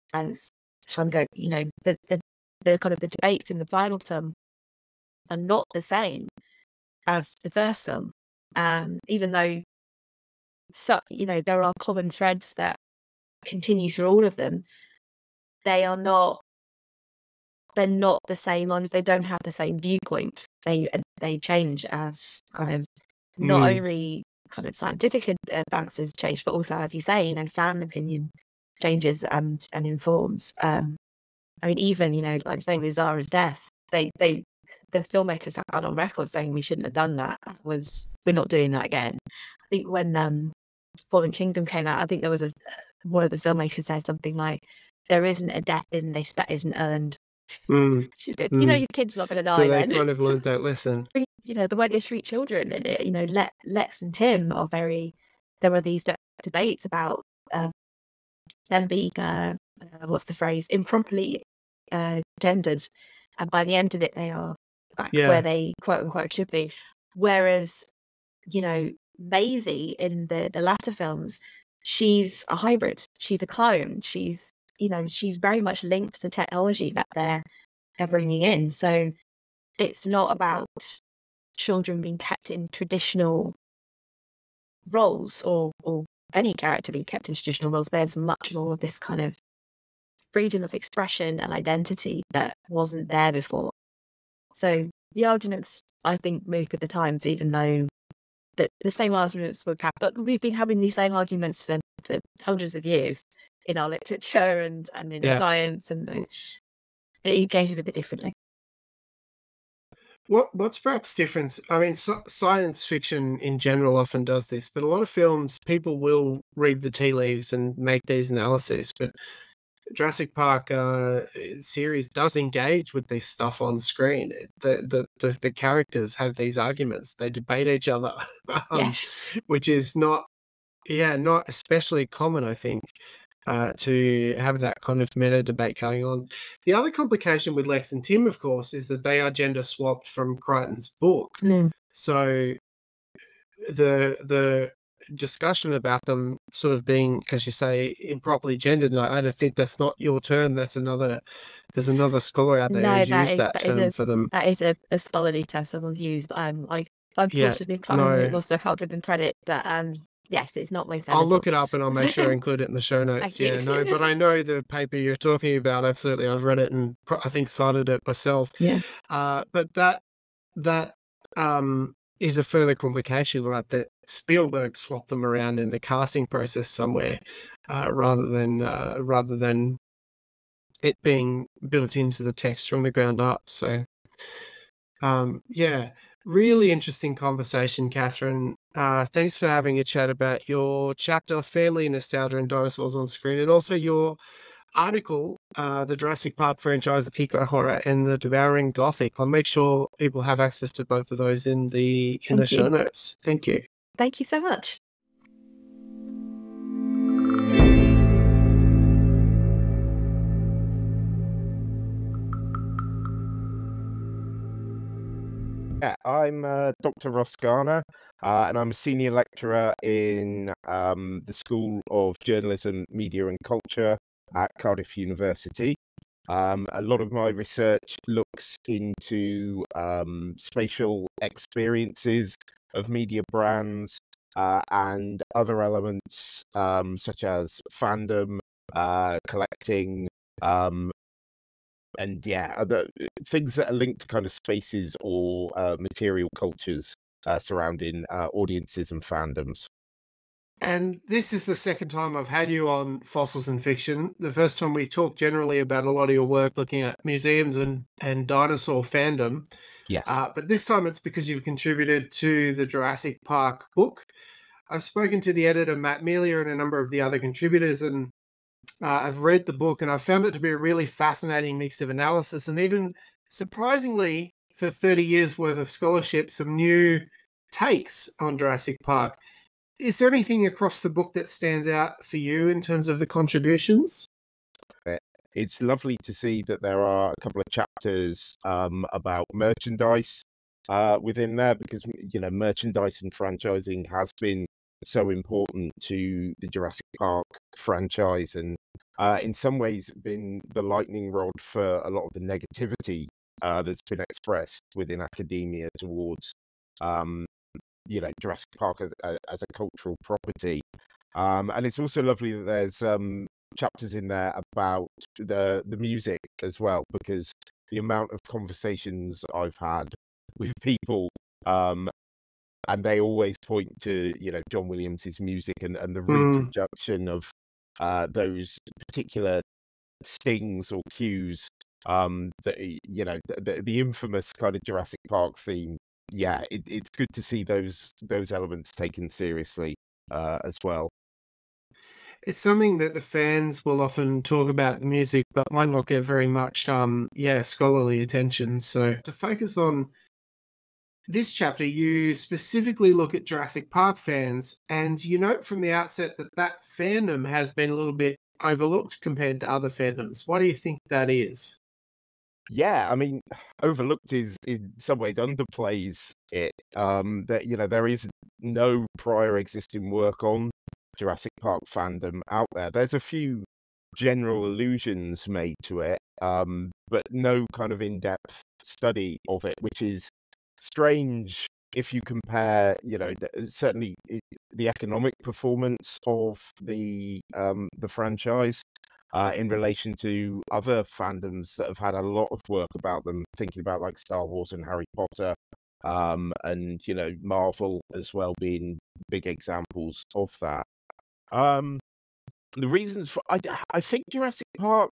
Speaker 2: as time go, you know, the, the, the kind of the debates in the final film are not the same as the first film. Um, even though, so, you know, there are common threads that continue through all of them, they are not, they're not the same ones. They don't have the same viewpoint. They, they change as kind of not
Speaker 1: Mm.
Speaker 2: only kind of scientific advances change, but also, as you say, you know, fan opinion changes and, and informs. Um, I mean, even, you know, like saying with Zara's death, they, they, the filmmakers have gone on record saying we shouldn't have done that. That was, we're not doing that again. I think when um, Fallen Kingdom came out, I think there was a, one of the filmmakers said something like, there isn't a death in this that isn't earned.
Speaker 1: Mm.
Speaker 2: She said,
Speaker 1: Mm.
Speaker 2: you know, your kid's not going to die
Speaker 1: So they
Speaker 2: then.
Speaker 1: kind of learned that lesson.
Speaker 2: You know, the way they treat children, and you know, Le- Lex and Tim are very. There are these de- debates about uh, them being, uh, uh, what's the phrase, improperly uh, gendered, and by the end of it, they are back
Speaker 1: Yeah.
Speaker 2: where they quote unquote should be. Whereas, you know, Maisie in the the latter films, she's a hybrid. She's a clone. She's, you know, she's very much linked to the technology that they're they're bringing in. So it's not about children being kept in traditional roles, or or any character being kept in traditional roles. There's much more of this kind of freedom of expression and identity that wasn't there before. So the arguments, I think, move with the times, even though the, the same arguments were kept. But we've been having these same arguments for, for hundreds of years in our literature and, and in
Speaker 1: Yeah.
Speaker 2: science, and it engages with it differently.
Speaker 1: What what's perhaps different? I mean, so, science fiction in general often does this, but a lot of films, people will read the tea leaves and make these analyses. But Jurassic Park uh, series does engage with this stuff on screen. The the the, the characters have these arguments; they debate each other, um,
Speaker 2: Yes.
Speaker 1: which is not, yeah, not especially common, I think. Uh, to have that kind of meta debate going on. The other complication with Lex and Tim, of course, is that they are gender swapped from Crichton's book.
Speaker 2: Mm.
Speaker 1: So the the discussion about them sort of being, as you say, improperly gendered, and I, I don't think that's not your term. That's another. There's another scholar out there
Speaker 2: No,
Speaker 1: who's
Speaker 2: that
Speaker 1: used
Speaker 2: is
Speaker 1: that
Speaker 2: that is
Speaker 1: term
Speaker 2: a
Speaker 1: for them.
Speaker 2: that is a, a scholarly term someone's used. Um, I
Speaker 1: Yeah,
Speaker 2: unfortunately can't remember who it
Speaker 1: no,
Speaker 2: was, so I can't give them credit. But um, yes, it's not my term
Speaker 1: I'll
Speaker 2: at all.
Speaker 1: look it up and I'll make sure I include it in the show notes.
Speaker 2: Thank
Speaker 1: Yeah, no,
Speaker 2: you.
Speaker 1: but I know the paper you're talking about. Absolutely, I've read it and pro- I think cited it myself.
Speaker 2: Yeah.
Speaker 1: Uh, but that that um, is a further complication, right? That Spielberg swapped them around in the casting process somewhere, uh, rather than uh, rather than it being built into the text from the ground up. So, um, yeah, really interesting conversation, Catherine. Uh, thanks for having a chat about your chapter, Family, Nostalgia and Dinosaurs on Screen, and also your article, uh, The Jurassic Park Franchise, Eco Horror and the Devouring Gothic. I'll make sure people have access to both of those in the in the
Speaker 2: Thank
Speaker 1: show
Speaker 2: you.
Speaker 1: notes. Thank you.
Speaker 2: Thank you so much.
Speaker 3: Yeah, I'm uh, Doctor Ross Garner, uh, and I'm a senior lecturer in um, the School of Journalism, Media and Culture at Cardiff University. Um, a lot of my research looks into um, spatial experiences of media brands uh, and other elements um, such as fandom, uh, collecting, um, and yeah, other things that are linked to kind of spaces or uh, material cultures uh, surrounding uh, audiences and fandoms.
Speaker 1: And this is the second time I've had you on Fossils and Fiction. The first time we talked generally about a lot of your work looking at museums and, and dinosaur fandom.
Speaker 3: Yes.
Speaker 1: Uh, but this time it's because you've contributed to the Jurassic Park book. I've spoken to the editor, Matt Mealia, and a number of the other contributors, and uh, I've read the book, and I found it to be a really fascinating mix of analysis and even, surprisingly, for thirty years worth of scholarship, some new takes on Jurassic Park. Is there anything across the book that stands out for you in terms of the contributions?
Speaker 3: It's lovely to see that there are a couple of chapters um, about merchandise uh, within there, because, you know, merchandise and franchising has been so important to the Jurassic Park franchise, and uh, in some ways been the lightning rod for a lot of the negativity uh, that's been expressed within academia towards, um, you know, Jurassic Park as, as a cultural property. Um, and it's also lovely that there's um, chapters in there about the the music as well, because the amount of conversations I've had with people, um, and they always point to, you know, John Williams's music and, and the
Speaker 1: Mm.
Speaker 3: reproduction of uh, those particular stings or cues, um, that, you know, the, the, the infamous kind of Jurassic Park theme. Yeah, it, it's good to see those those elements taken seriously uh, as well.
Speaker 1: It's something that the fans will often talk about the music, but might not get very much, um, yeah, scholarly attention. So to focus on this chapter, you specifically look at Jurassic Park fans, and you note from the outset that that fandom has been a little bit overlooked compared to other fandoms. Why do you think that is?
Speaker 3: Yeah, I mean, overlooked is in some ways underplays it. Um, that, you know, there is no prior existing work on Jurassic Park fandom out there. There's a few general allusions made to it, um, but no kind of in-depth study of it, which is strange if you compare, you know, th- certainly i- the economic performance of the um, the franchise uh, in relation to other fandoms that have had a lot of work about them, thinking about like Star Wars and Harry Potter, um, and, you know, Marvel as well being big examples of that. Um, the reasons for I, I think Jurassic Park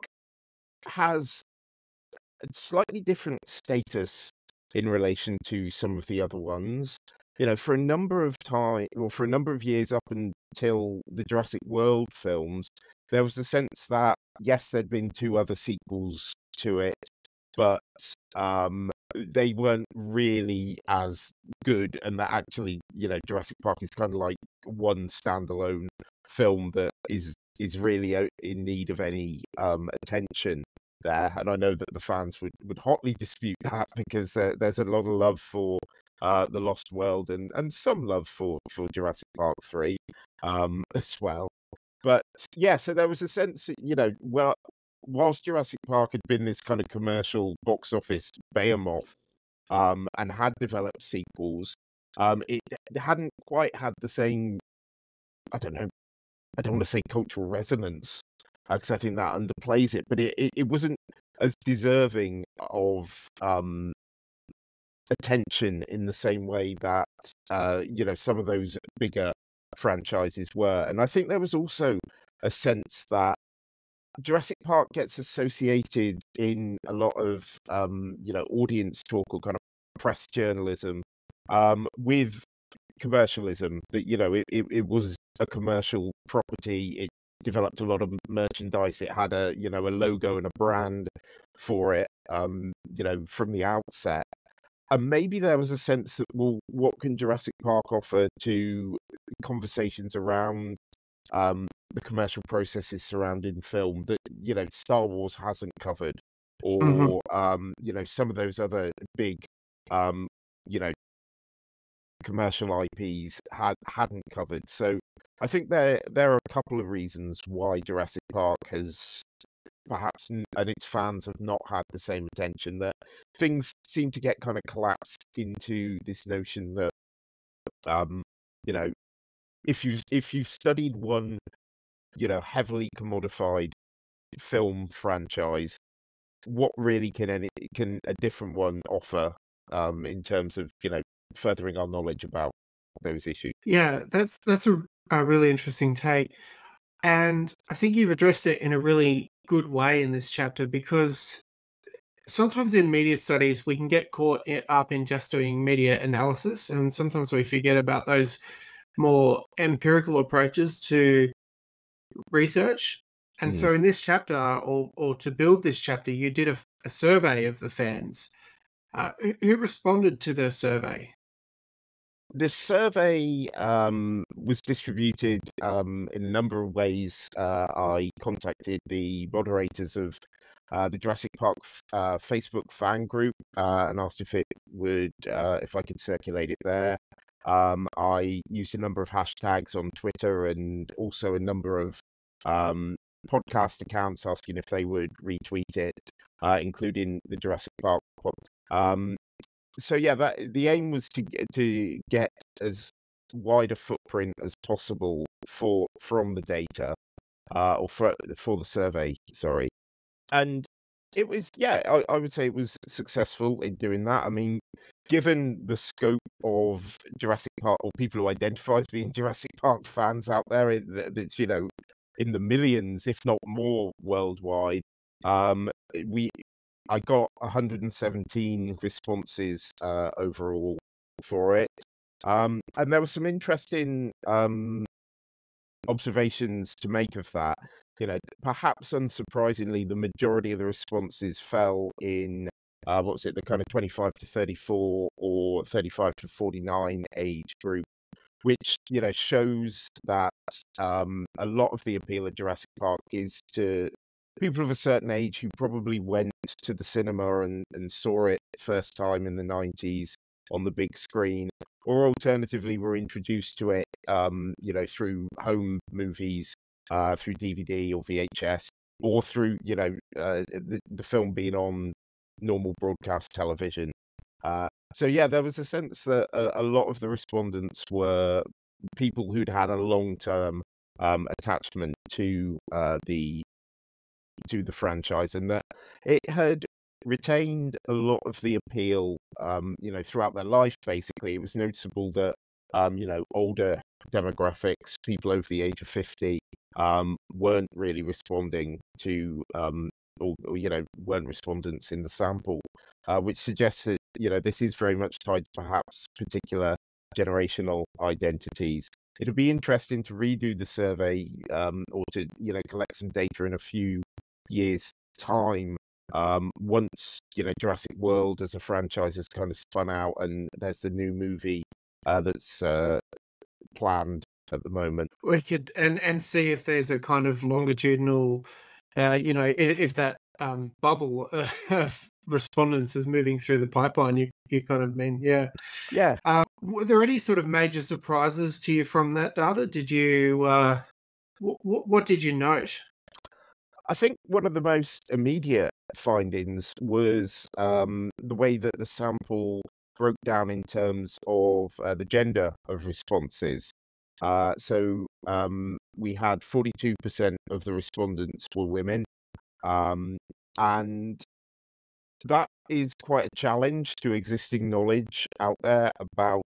Speaker 3: has a slightly different status in relation to some of the other ones. You know, for a number of time, or for a number of years up until the Jurassic World films, there was a sense that yes, there'd been two other sequels to it, but um, they weren't really as good, and that actually, you know, Jurassic Park is kind of like one standalone film that is is really out in need of any um, attention there. And I know that the fans would, would hotly dispute that, because uh, there's a lot of love for uh, The Lost World, and, and some love for, for Jurassic Park three um, as well. But yeah, so there was a sense that, you know, well, whilst Jurassic Park had been this kind of commercial box office behemoth, um, and had developed sequels, um, it, it hadn't quite had the same, I don't know, I don't want to say cultural resonance, because I think that underplays it, but it, it, it wasn't as deserving of um, attention in the same way that, uh, you know, some of those bigger franchises were. And I think there was also a sense that Jurassic Park gets associated in a lot of, um, you know, audience talk or kind of press journalism, um, with commercialism. That, you know, it, it, it was a commercial property. It developed a lot of merchandise. It had a, you know, a logo and a brand for it, um, you know, from the outset. And maybe there was a sense that, well, what can Jurassic Park offer to conversations around um, the commercial processes surrounding film that, you know, Star Wars hasn't covered,
Speaker 1: Mhm.
Speaker 3: or um, you know, some of those other big, um, you know, commercial I Ps had hadn't covered. So I think there there are a couple of reasons why Jurassic Park has perhaps n- and its fans have not had the same attention. That things seem to get kind of collapsed into this notion that, um, you know, if you if you've studied one, you know, heavily commodified film franchise, what really can any can a different one offer, um, in terms of, you know, furthering our knowledge about those issues?
Speaker 1: Yeah, that's that's a, a really interesting take. And I think you've addressed it in a really good way in this chapter, because sometimes in media studies we can get caught i- up in just doing media analysis, and sometimes we forget about those more empirical approaches to research. And
Speaker 3: Mm.
Speaker 1: so in this chapter, or, or to build this chapter, you did a, a survey of the fans. Uh, who who responded to the survey?
Speaker 3: The survey um, was distributed um, in a number of ways. Uh, I contacted the moderators of uh, the Jurassic Park f- uh, Facebook fan group, uh, and asked if it would, uh, if I could circulate it there. Um, I used a number of hashtags on Twitter and also a number of um, podcast accounts asking if they would retweet it, uh, including the Jurassic Park pod. Um, so yeah, that the aim was to get, to get as wide a footprint as possible for from the data, uh, or for for the survey. Sorry, and it was, yeah, I, I would say it was successful in doing that. I mean, given the scope of Jurassic Park, or people who identify as being Jurassic Park fans out there, it, it's, you know, in the millions, if not more, worldwide. Um, we, I got one hundred seventeen responses uh, overall for it, um, and there were some interesting um, observations to make of that. You know, perhaps unsurprisingly, the majority of the responses fell in uh, what was it, the kind of twenty-five to thirty-four or thirty-five to forty-nine age group, which, you know, shows that um, a lot of the appeal of Jurassic Park is to people of a certain age who probably went to the cinema and, and saw it first time in the nineties on the big screen, or alternatively were introduced to it, um, you know, through home movies, uh, through D V D or V H S, or through, you know, uh, the, the film being on normal broadcast television. Uh, so yeah, there was a sense that a, a lot of the respondents were people who'd had a long-term um, attachment to uh, the to the franchise, and that it had retained a lot of the appeal, um, you know, throughout their life. Basically, it was noticeable that um, you know, older demographics, people over the age of fifty, um, weren't really responding to, um, or, or you know, weren't respondents in the sample, uh, which suggests that, you know, this is very much tied to perhaps particular generational identities. It'll be interesting to redo the survey, um, or to, you know, collect some data in a few years' time, um, once, you know, Jurassic World as a franchise has kind of spun out and there's the new movie uh, that's uh, planned at the moment.
Speaker 1: We could and and see if there's a kind of longitudinal, uh, you know, if, if that um, bubble uh, of respondents is moving through the pipeline. You you kind of mean, yeah,
Speaker 3: Yeah.
Speaker 1: Uh, were there any sort of major surprises to you from that data? Did you uh, what what did you note?
Speaker 3: I think one of the most immediate findings was um, the way that the sample broke down in terms of uh, the gender of responses. Uh, so um, we had forty-two percent of the respondents were women, um, and that is quite a challenge to existing knowledge out there about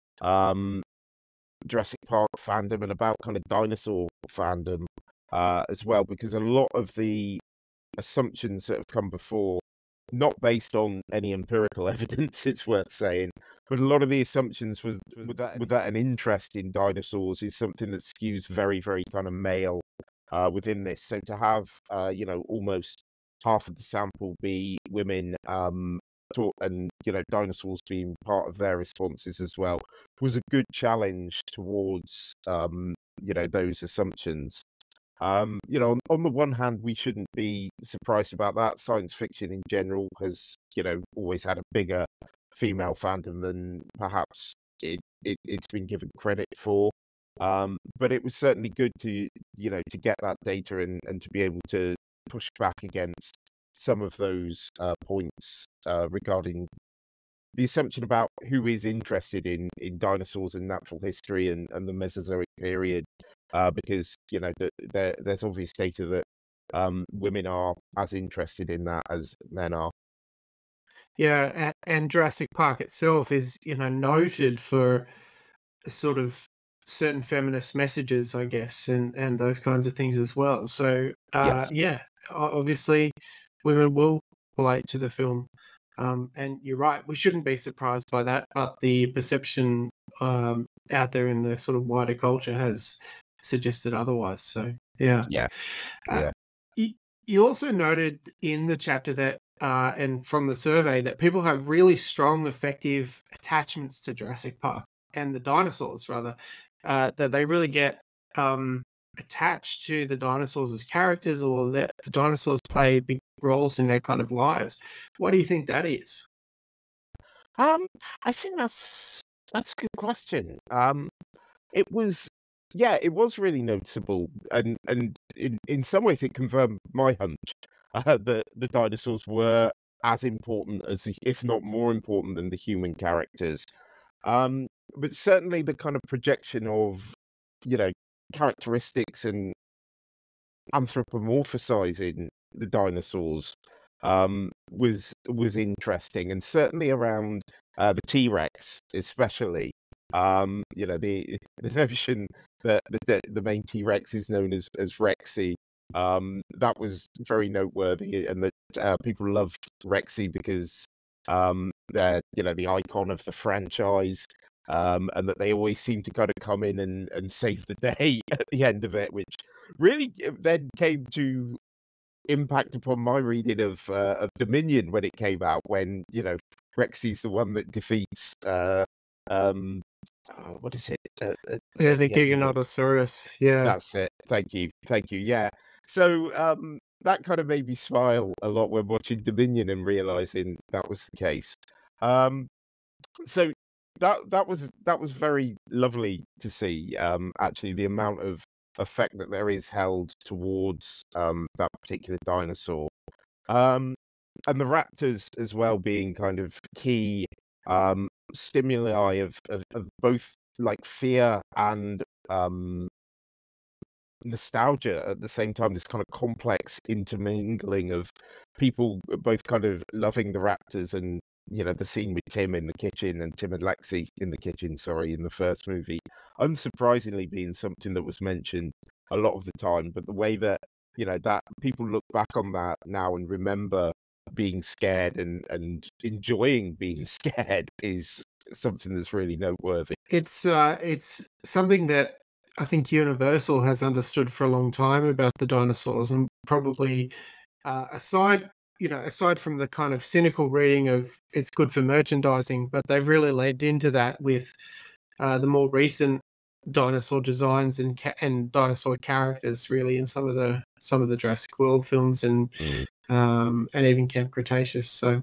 Speaker 3: um, Jurassic Park fandom and about kind of dinosaur fandom uh, as well, because a lot of the assumptions that have come before, not based on any empirical evidence, it's worth saying, but a lot of the assumptions was with that, with that an interest in dinosaurs is something that skews very, very kind of male uh, within this. So to have, uh, you know, almost half of the sample be women, um, taught, and, you know, dinosaurs being part of their responses as well, was a good challenge towards, um, you know, those assumptions. Um, you know, on, on the one hand, we shouldn't be surprised about that. Science fiction in general has, you know, always had a bigger female fandom than perhaps it, it, it's been given credit for. Um, but it was certainly good to, you know, to get that data and, and to be able to push back against some of those uh, points uh, regarding the assumption about who is interested in, in dinosaurs and natural history and, and the Mesozoic period. Uh, because, you know, the, the, there's obvious data that um, women are as interested in that as men are.
Speaker 1: Yeah, and, and Jurassic Park itself is, you know, noted for sort of certain feminist messages, I guess, and and those kinds of things as well. So, uh,
Speaker 3: Yes.
Speaker 1: yeah, o- obviously, women will relate to the film, um, and you're right. We shouldn't be surprised by that, but the perception um, out there in the sort of wider culture has suggested otherwise. So, yeah.
Speaker 3: Yeah.
Speaker 1: Uh,
Speaker 3: Yeah.
Speaker 1: you, you also noted in the chapter that, uh, and from the survey, that people have really strong, effective attachments to Jurassic Park and the dinosaurs, rather, uh, that they really get um, attached to the dinosaurs as characters, or that the dinosaurs play big roles in their kind of lives. What do you think that is?
Speaker 3: Um, I think that's That's a good question. Um, it was, yeah, it was really noticeable, and and in in some ways it confirmed my hunch uh, that the dinosaurs were as important as, the, if not more important than the human characters. Um, but certainly the kind of projection of, you know, characteristics and anthropomorphizing the dinosaurs um, was was interesting, and certainly around uh, the T Rex, especially. Um, you know, the the notion that the the main T Rex is known as as Rexy. Um, that was very noteworthy, and that uh, people loved Rexy because um, they're, you know, the icon of the franchise. Um, and that they always seem to kind of come in and, and save the day at the end of it, which really uh, then came to impact upon my reading of uh, of Dominion when it came out. When, you know, Rexy's the one that defeats uh, um, oh, what is it? Uh, uh,
Speaker 1: Yeah,
Speaker 3: at
Speaker 1: the
Speaker 3: the end of it.
Speaker 1: Giganotosaurus. Yeah.
Speaker 3: That's it. Thank you. Thank you. Yeah. So um, that kind of made me smile a lot when watching Dominion and realizing that was the case. Um, so that that was that was very lovely to see. Um, actually, the amount of effect that there is held towards um that particular dinosaur, um, and the raptors as well being kind of key um stimuli of of, of both like fear and um nostalgia at the same time. This kind of complex intermingling of people both kind of loving the raptors, and, you know, the scene with Tim in the kitchen and Tim and Lexi in the kitchen, sorry, in the first movie, unsurprisingly being something that was mentioned a lot of the time. But the way that, you know, that people look back on that now and remember being scared and and enjoying being scared is something that's really noteworthy.
Speaker 1: It's uh, it's something that I think Universal has understood for a long time about the dinosaurs, and probably uh, aside, you know, aside from the kind of cynical reading of it's good for merchandising, but they've really leaned into that with uh, the more recent dinosaur designs and ca- and dinosaur characters, really, in some of the some of the Jurassic World films, and
Speaker 3: Mm.
Speaker 1: um, and even Camp Cretaceous. So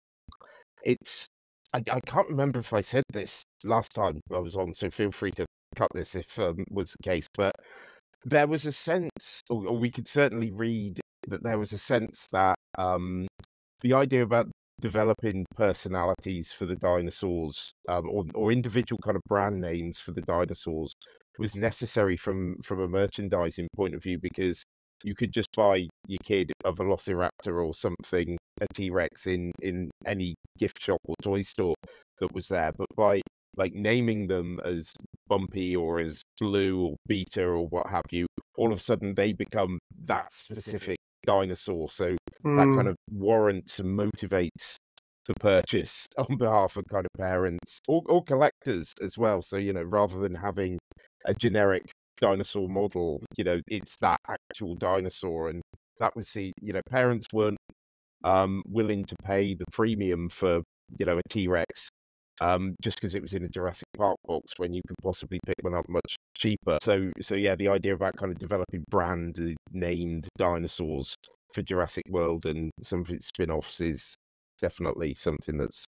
Speaker 3: It's I, I can't remember if I said this last time I was on, so feel free to cut this if um, was the case. But there was a sense, or, or we could certainly read that there was a sense that um, the idea about developing personalities for the dinosaurs, um, or or individual kind of brand names for the dinosaurs, was necessary from from a merchandising point of view, because you could just buy your kid a Velociraptor or something, a T-Rex in in any gift shop or toy store that was there, but by like naming them as Bumpy or as Blue or Beta or what have you, all of a sudden they become that specific dinosaur. So that kind
Speaker 1: mm,
Speaker 3: of warrants and motivates the purchase on behalf of kind of parents or, or collectors as well. So, you know, rather than having a generic dinosaur model, you know, it's that actual dinosaur. And that was the, you know, parents weren't um willing to pay the premium for, you know, a T-Rex um just because it was in a Jurassic Park box when you could possibly pick one up much cheaper. So so yeah, the idea about kind of developing brand named dinosaurs for Jurassic World and some of its spin-offs is definitely something that's,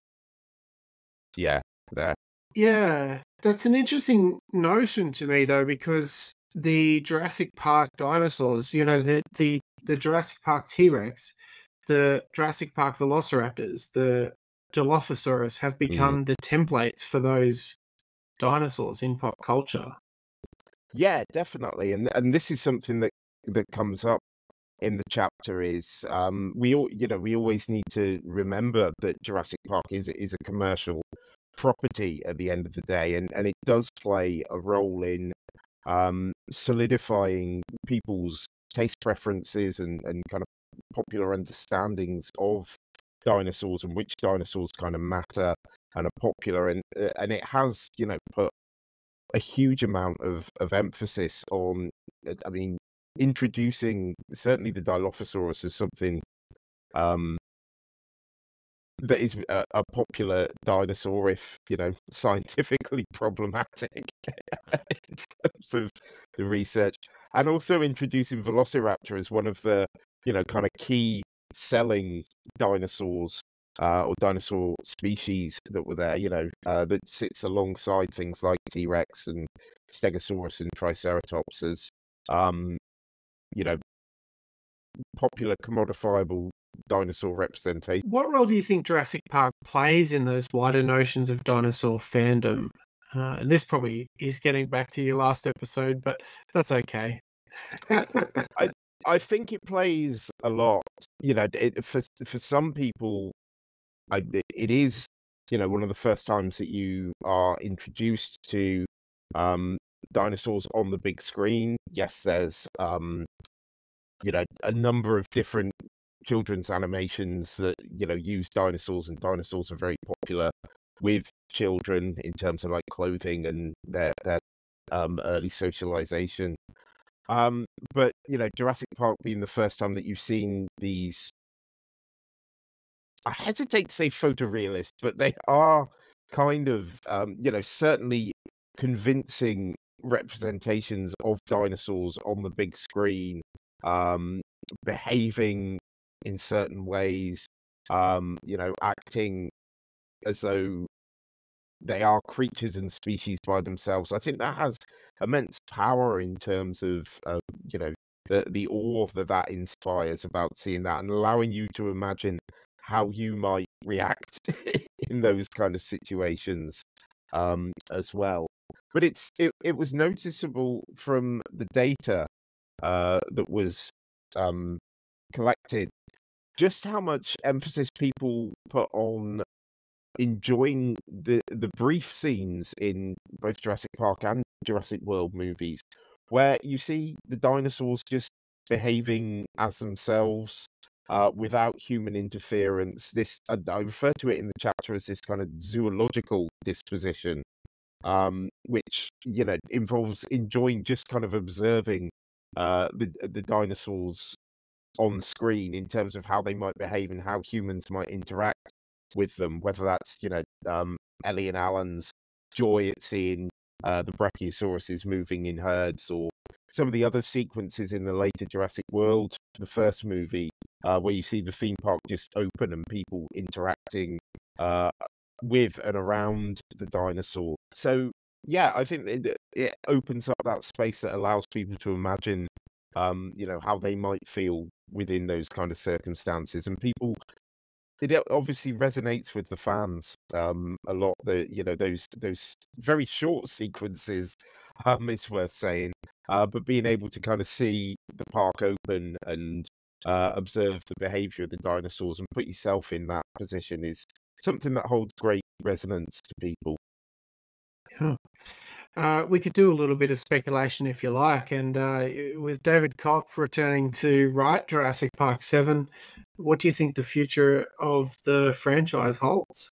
Speaker 3: yeah, there.
Speaker 1: yeah, that's an interesting notion to me, though, because the Jurassic Park dinosaurs, you know, the the the Jurassic Park T-Rex, the Jurassic Park Velociraptors, the Dilophosaurus have
Speaker 3: Mm.
Speaker 1: become the templates for those dinosaurs in pop culture.
Speaker 3: Yeah, definitely. And and this is something that that comes up in the chapter is um we all, you know, we always need to remember that Jurassic Park is is a commercial property at the end of the day, and and it does play a role in um solidifying people's taste preferences and and kind of popular understandings of dinosaurs and which dinosaurs kind of matter and are popular, and uh, and it has, you know, put a huge amount of of emphasis on, uh, I mean, introducing certainly the Dilophosaurus as something um that is a, a popular dinosaur, if, you know, scientifically problematic in terms of the research, and also introducing Velociraptor as one of the, you know, kind of key selling dinosaurs uh, or dinosaur species that were there, you know, uh, that sits alongside things like T-Rex and Stegosaurus and Triceratops as, um, you know, popular commodifiable dinosaur representation.
Speaker 1: What role do you think Jurassic Park plays in those wider notions of dinosaur fandom? Uh, and this probably is getting back to your last episode, but that's okay.
Speaker 3: I I think it plays a lot. You know, it, for for some people, I, it, it is, you know, one of the first times that you are introduced to um, dinosaurs on the big screen. Yes, there's um, you know, a number of different children's animations that, you know, use dinosaurs, and dinosaurs are very popular with children in terms of like clothing and their their um, early socialization. Um, but you know, Jurassic Park being the first time that you've seen these, I hesitate to say photorealist, but they are kind of, um, you know, certainly convincing representations of dinosaurs on the big screen, um, behaving in certain ways, um, you know, acting as though they are creatures and species by themselves. I think that has immense power in terms of, uh, you know, the the awe that that inspires about seeing that, and allowing you to imagine how you might react in those kind of situations, um, as well. But it's it, it was noticeable from the data uh, that was um, collected, just how much emphasis people put on enjoying the the brief scenes in both Jurassic Park and Jurassic World movies, where you see the dinosaurs just behaving as themselves, uh, without human interference. This I, I refer to it in the chapter as this kind of zoological disposition, um, which, you know, involves enjoying just kind of observing uh, the the dinosaurs on screen in terms of how they might behave and how humans might interact with them, whether that's, you know, um, Ellie and Alan's joy at seeing uh, the Brachiosauruses moving in herds, or some of the other sequences in the later Jurassic World, the first movie, uh, where you see the theme park just open and people interacting uh, with and around the dinosaur. So, yeah, I think it, it opens up that space that allows people to imagine, um, you know, how they might feel within those kind of circumstances. And people, it obviously resonates with the fans um, a lot. The you know those those very short sequences, um, it's worth saying. Uh, but being able to kind of see the park open and uh, observe the behaviour of the dinosaurs and put yourself in that position is something that holds great resonance to people.
Speaker 1: Yeah. Uh, we could do a little bit of speculation if you like, and uh, with David Koch returning to write Jurassic Park seven, what do you think the future of the franchise holds?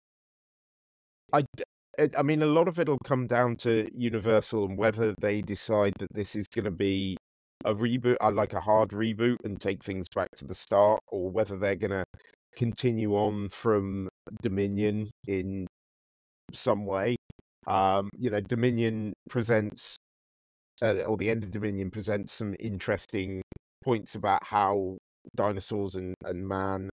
Speaker 3: I, d- I mean, a lot of it'll come down to Universal and whether they decide that this is going to be a reboot, uh, like a hard reboot, and take things back to the start, or whether they're going to continue on from Dominion in some way. Um, you know, Dominion presents, uh, or the end of Dominion presents some interesting points about how dinosaurs and, and man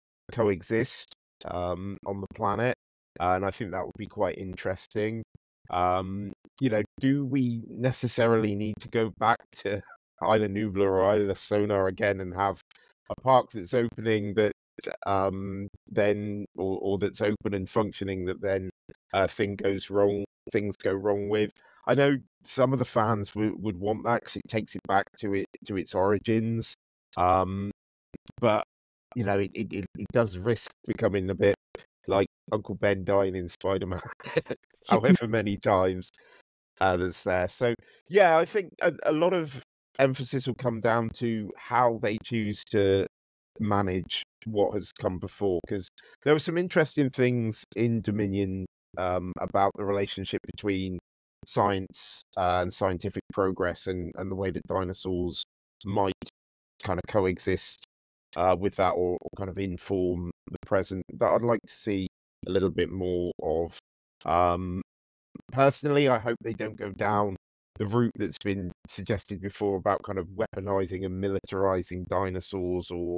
Speaker 3: coexist um, on the planet. Uh, and I think that would be quite interesting. Um, you know, do we necessarily need to go back to Isla Nublar or Isla Sonar again and have a park that's opening that um, then, or, or that's open and functioning that then uh, thing goes wrong, things go wrong with? I know some of the fans w- would want that because it takes it back to it to its origins. Um, but you know, it, it, it it does risk becoming a bit like Uncle Ben dying in Spider-Man, however many times uh, that's there. So, yeah, I think a, a lot of emphasis will come down to how they choose to manage what has come before, because there were some interesting things in Dominion um, about the relationship between science uh, and scientific progress, and, and the way that dinosaurs might kind of coexist uh, with that, or, or kind of inform the present, that I'd like to see a little bit more of. Um, personally, I hope they don't go down the route that's been suggested before about kind of weaponizing and militarizing dinosaurs, or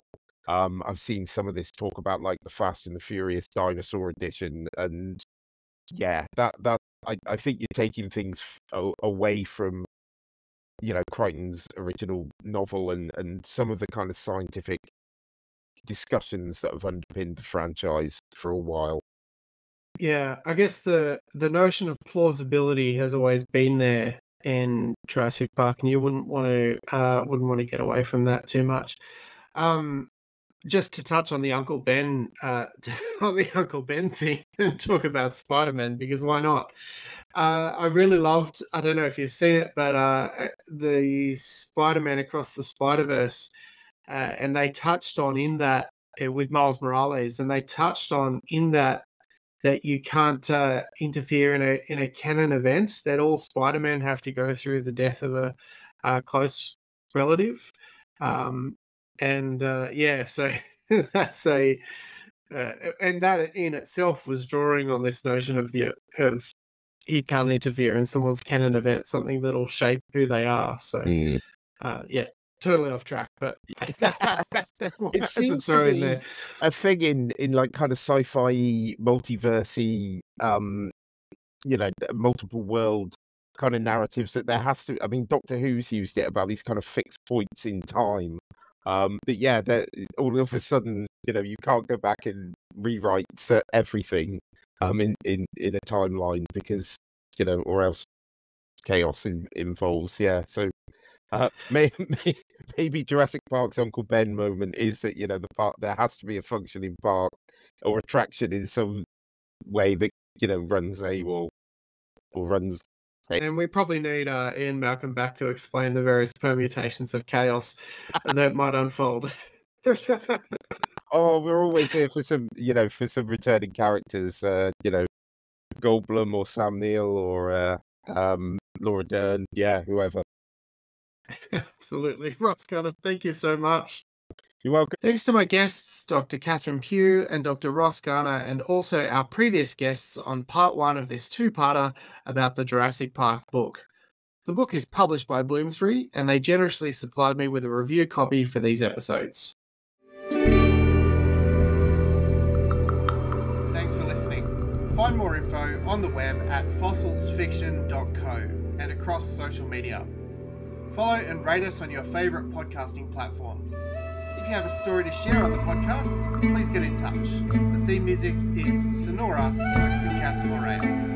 Speaker 3: Um, I've seen some of this talk about like the Fast and the Furious Dinosaur Edition, and yeah, that that I, I think you're taking things f- away from, you know, Crichton's original novel and and some of the kind of scientific discussions that have underpinned the franchise for a while.
Speaker 1: Yeah, I guess the the notion of plausibility has always been there in Jurassic Park, and you wouldn't want to uh, wouldn't want to get away from that too much. Um, just to touch on the Uncle Ben uh, on the Uncle Ben thing and talk about Spider-Man, because why not? Uh, I really loved. I don't know if you've seen it, but uh, the Spider-Man Across the Spider-Verse, uh, and they touched on in that uh, with Miles Morales, and they touched on in that that you can't uh, interfere in a in a canon event, that all Spider-Men have to go through the death of a, a close relative. Um, and uh, yeah, so that's a uh, and that in itself was drawing on this notion of the of you can't interfere in someone's canon event, something that'll shape who they are. So
Speaker 3: Mm.
Speaker 1: uh, yeah, totally off track, but
Speaker 3: It seems to
Speaker 1: in
Speaker 3: be
Speaker 1: there.
Speaker 3: a thing in in like kind of sci-fi multiversy, um, you know, multiple world kind of narratives that there has to. I mean, Doctor Who's used it about these kind of fixed points in time. Um, but yeah, that all of a sudden, you know, you can't go back and rewrite cer- everything um in in in a timeline because, you know, or else chaos in, involves. Yeah, so. Uh, maybe, maybe Jurassic Park's Uncle Ben moment is that, you know, the park, there has to be a functioning park or attraction in some way that, you know, runs AWOL or runs.
Speaker 1: And we probably need uh, Ian Malcolm back to explain the various permutations of chaos that might unfold.
Speaker 3: Oh, we're always here for some, you know, for some returning characters. Uh, you know, Goldblum or Sam Neill or uh, um, Laura Dern. Yeah, whoever.
Speaker 1: Absolutely. Ross Gunner, thank you so much.
Speaker 3: You're welcome.
Speaker 1: Thanks to my guests, Doctor Catherine Pugh and Doctor Ross Garner, and also our previous guests on part one of this two-parter about the Jurassic Park book. The book is published by Bloomsbury, and they generously supplied me with a review copy for these episodes. Thanks for listening. Find more info on the web at fossils fiction dot co and across social media. Follow and rate us on your favourite podcasting platform. If you have a story to share on the podcast, please get in touch. The theme music is Sonora by Lucas Moreira.